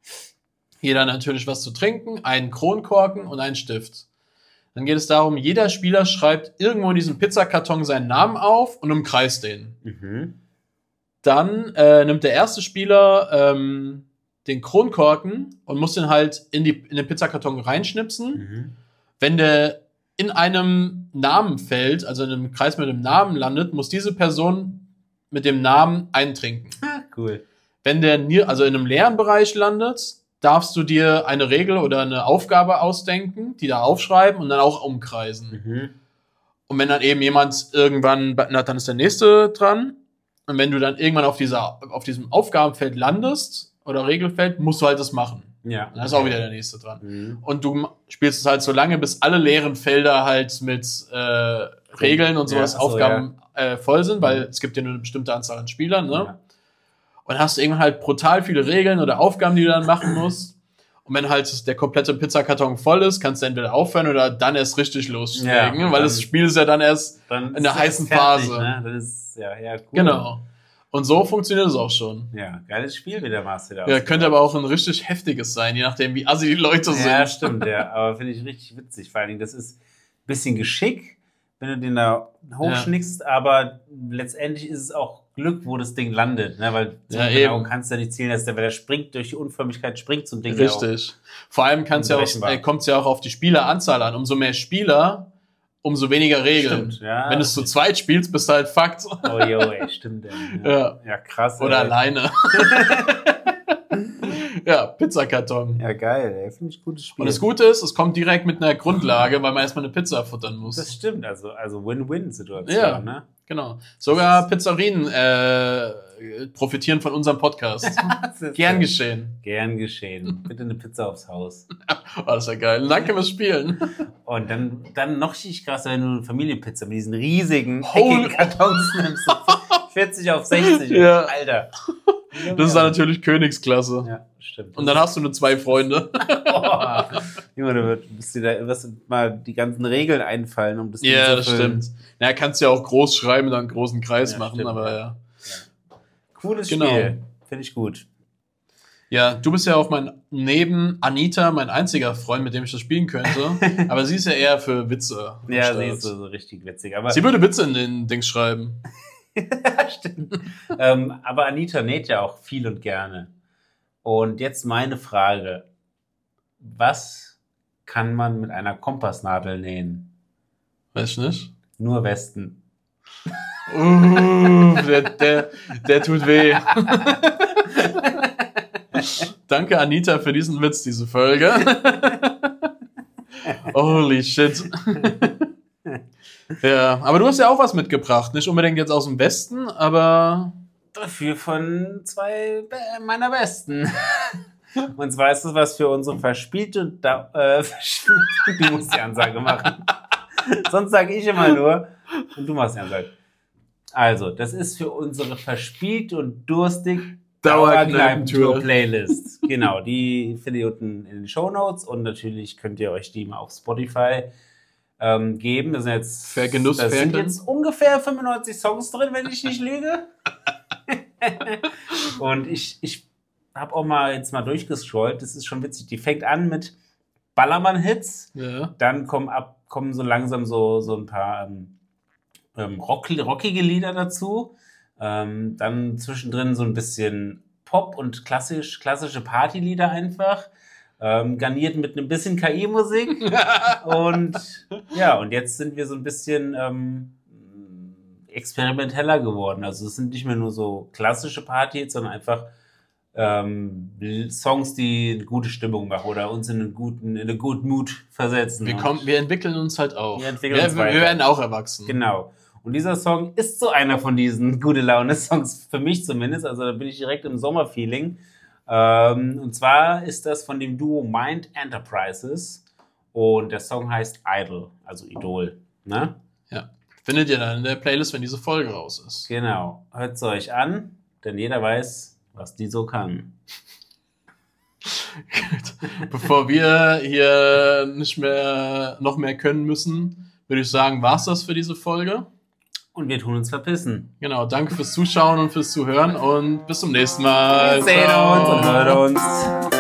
Jeder natürlich was zu trinken, einen Kronkorken und einen Stift. Dann geht es darum, jeder Spieler schreibt irgendwo in diesem Pizzakarton seinen Namen auf und umkreist den. Mhm. Dann äh, nimmt der erste Spieler ähm, den Kronkorken und muss den halt in, die, in den Pizzakarton reinschnipsen. Mhm. Wenn der in einem Namenfeld, also in einem Kreis mit dem Namen landet, muss diese Person mit dem Namen eintrinken. Ah, cool. Wenn der nie, also in einem leeren Bereich landet, darfst du dir eine Regel oder eine Aufgabe ausdenken, die da aufschreiben und dann auch umkreisen. Mhm. Und wenn dann eben jemand irgendwann, na, dann ist der nächste dran. Und wenn du dann irgendwann auf dieser, auf diesem Aufgabenfeld landest oder Regelfeld, musst du halt das machen. Ja. Dann ist auch wieder der nächste dran. Mhm. Und du spielst es halt so lange, bis alle leeren Felder halt mit äh, Regeln und sowas, Ja, ach so, Aufgaben äh, voll sind, weil Mhm. es gibt ja nur eine bestimmte Anzahl an Spielern, ne? Ja. Und hast du irgendwann halt brutal viele Regeln oder Aufgaben, die du dann machen musst. Und wenn halt der komplette Pizzakarton voll ist, kannst du entweder aufhören oder dann erst richtig loslegen, Ja, weil dann- das Spiel ist ja dann erst Dann in der ist heißen es fertig, Phase. Ne? Das ist, ja, ja, cool. Genau. Und so funktioniert es auch schon. Ja, geiles Spiel wieder, Master. Ja, könnte aber auch ein richtig heftiges sein, je nachdem, wie assi die Leute sind. Ja, stimmt, ja. Aber finde ich richtig witzig. Vor allen Dingen, das ist ein bisschen Geschick, wenn du den da hochschnickst, aber letztendlich ist es auch Glück, wo das Ding landet. Ne? Weil so Ja, genau eben. kannst du ja nicht zielen, dass der, wenn der springt, durch die Unförmigkeit springt zum Ding. ja auch. Richtig. Vor allem kann's ja auch, Unberechenbar. äh, kommt es ja auch auf die Spieleranzahl an. Umso mehr Spieler, umso weniger Regeln. Stimmt, ja. Wenn du es zu zweit spielst, bist du halt fucked. Oh, jo, ey, stimmt. Ey. Ja. Ja. ja, krass. Oder ey. alleine. Ja, Pizzakarton. Ja, geil, ey. Finde ich ein gutes Spiel. Und das Gute ist, es kommt direkt mit einer Grundlage, weil man erstmal eine Pizza futtern muss. Das stimmt, also, also Win-Win-Situation, Ja. ne? Genau. Sogar Pizzerien äh, profitieren von unserem Podcast. Das ist Gern ja- geschehen. Gern geschehen. Bitte eine Pizza aufs Haus. Oh, das ist ja geil. Danke fürs Spielen. Und dann, dann noch richtig krass, wenn du eine Familienpizza mit diesen riesigen, Holy- eckigen Kartons nimmst. So vierzig auf sechzig. Ja. Alter. Das ist dann natürlich Königsklasse. Ja, stimmt. Und dann hast du nur zwei Freunde. Oh, Junge, du wirst- musst dir da wirst du mal die ganzen Regeln einfallen, um das Ding Ja, zu das füllen. stimmt. Na, kannst ja auch groß schreiben und dann einen großen Kreis Ja, machen, stimmt, aber ja. ja. Cooles Genau. Spiel. Finde ich gut. Ja, du bist ja auch mein, neben Anita, mein einziger Freund, mit dem ich das spielen könnte. Aber sie ist ja eher für Witze. am Ja, Start. sie ist so, so richtig witzig. Aber Sie würde Witze in den Dings schreiben. stimmt. ähm, aber Anita näht ja auch viel und gerne. Und jetzt meine Frage. Was kann man mit einer Kompassnadel nähen? Weiß ich nicht. Nur Westen. Uh, der, der, der tut weh. Danke, Anita, für diesen Witz, diese Folge. Holy shit. Ja, aber du hast ja auch was mitgebracht. Nicht unbedingt jetzt aus dem Westen, aber... Dafür von zwei meiner Besten. Und zwar ist das was für unsere verspielte... Da- äh, du musst die Ansage machen. Sonst sage ich immer nur und du machst die Ansage. Also, das ist für unsere verspielt und durstig Dauerkneipentour-Playlist. Genau, die findet ihr unten in den Shownotes und natürlich könnt ihr euch die mal auf Spotify ähm, geben. Das sind jetzt, Vergenuss, das sind Ferkel. jetzt ungefähr fünfundneunzig Songs drin, wenn ich nicht lüge. Und ich, ich habe auch mal jetzt mal durchgescrollt. Das ist schon witzig. Die fängt an mit Ballermann-Hits. Ja. Dann kommen ab, kommen so langsam so, so ein paar ähm, ähm, rock, rockige Lieder dazu. Ähm, dann zwischendrin so ein bisschen Pop und klassisch, klassische Partylieder einfach. Ähm, garniert mit ein bisschen K I-Musik. Und ja, und jetzt sind wir so ein bisschen ähm, experimenteller geworden. Also es sind nicht mehr nur so klassische Party-Hits, sondern einfach ähm, Songs, die eine gute Stimmung machen oder uns in einen guten, in eine good Mood versetzen. Wir, kommen, wir entwickeln uns halt auch. Wir entwickeln wir, uns weiter. wir werden auch erwachsen. Genau. Und dieser Song ist so einer von diesen Gute-Laune-Songs, für mich zumindest. Also da bin ich direkt im Sommerfeeling. Ähm, und zwar ist das von dem Duo Mind Enterprises. Und der Song heißt Idol, also Idol. Ne? Ja. Findet ihr dann in der Playlist, wenn diese Folge raus ist. Genau. Hört es euch an, denn jeder weiß, was die so kann. Gut. Bevor wir hier nicht mehr noch mehr können müssen, würde ich sagen, war's das für diese Folge. Und wir tun uns verpissen. Genau, danke fürs Zuschauen und fürs Zuhören und bis zum nächsten Mal. Wir sehen Ciao. uns und hören uns.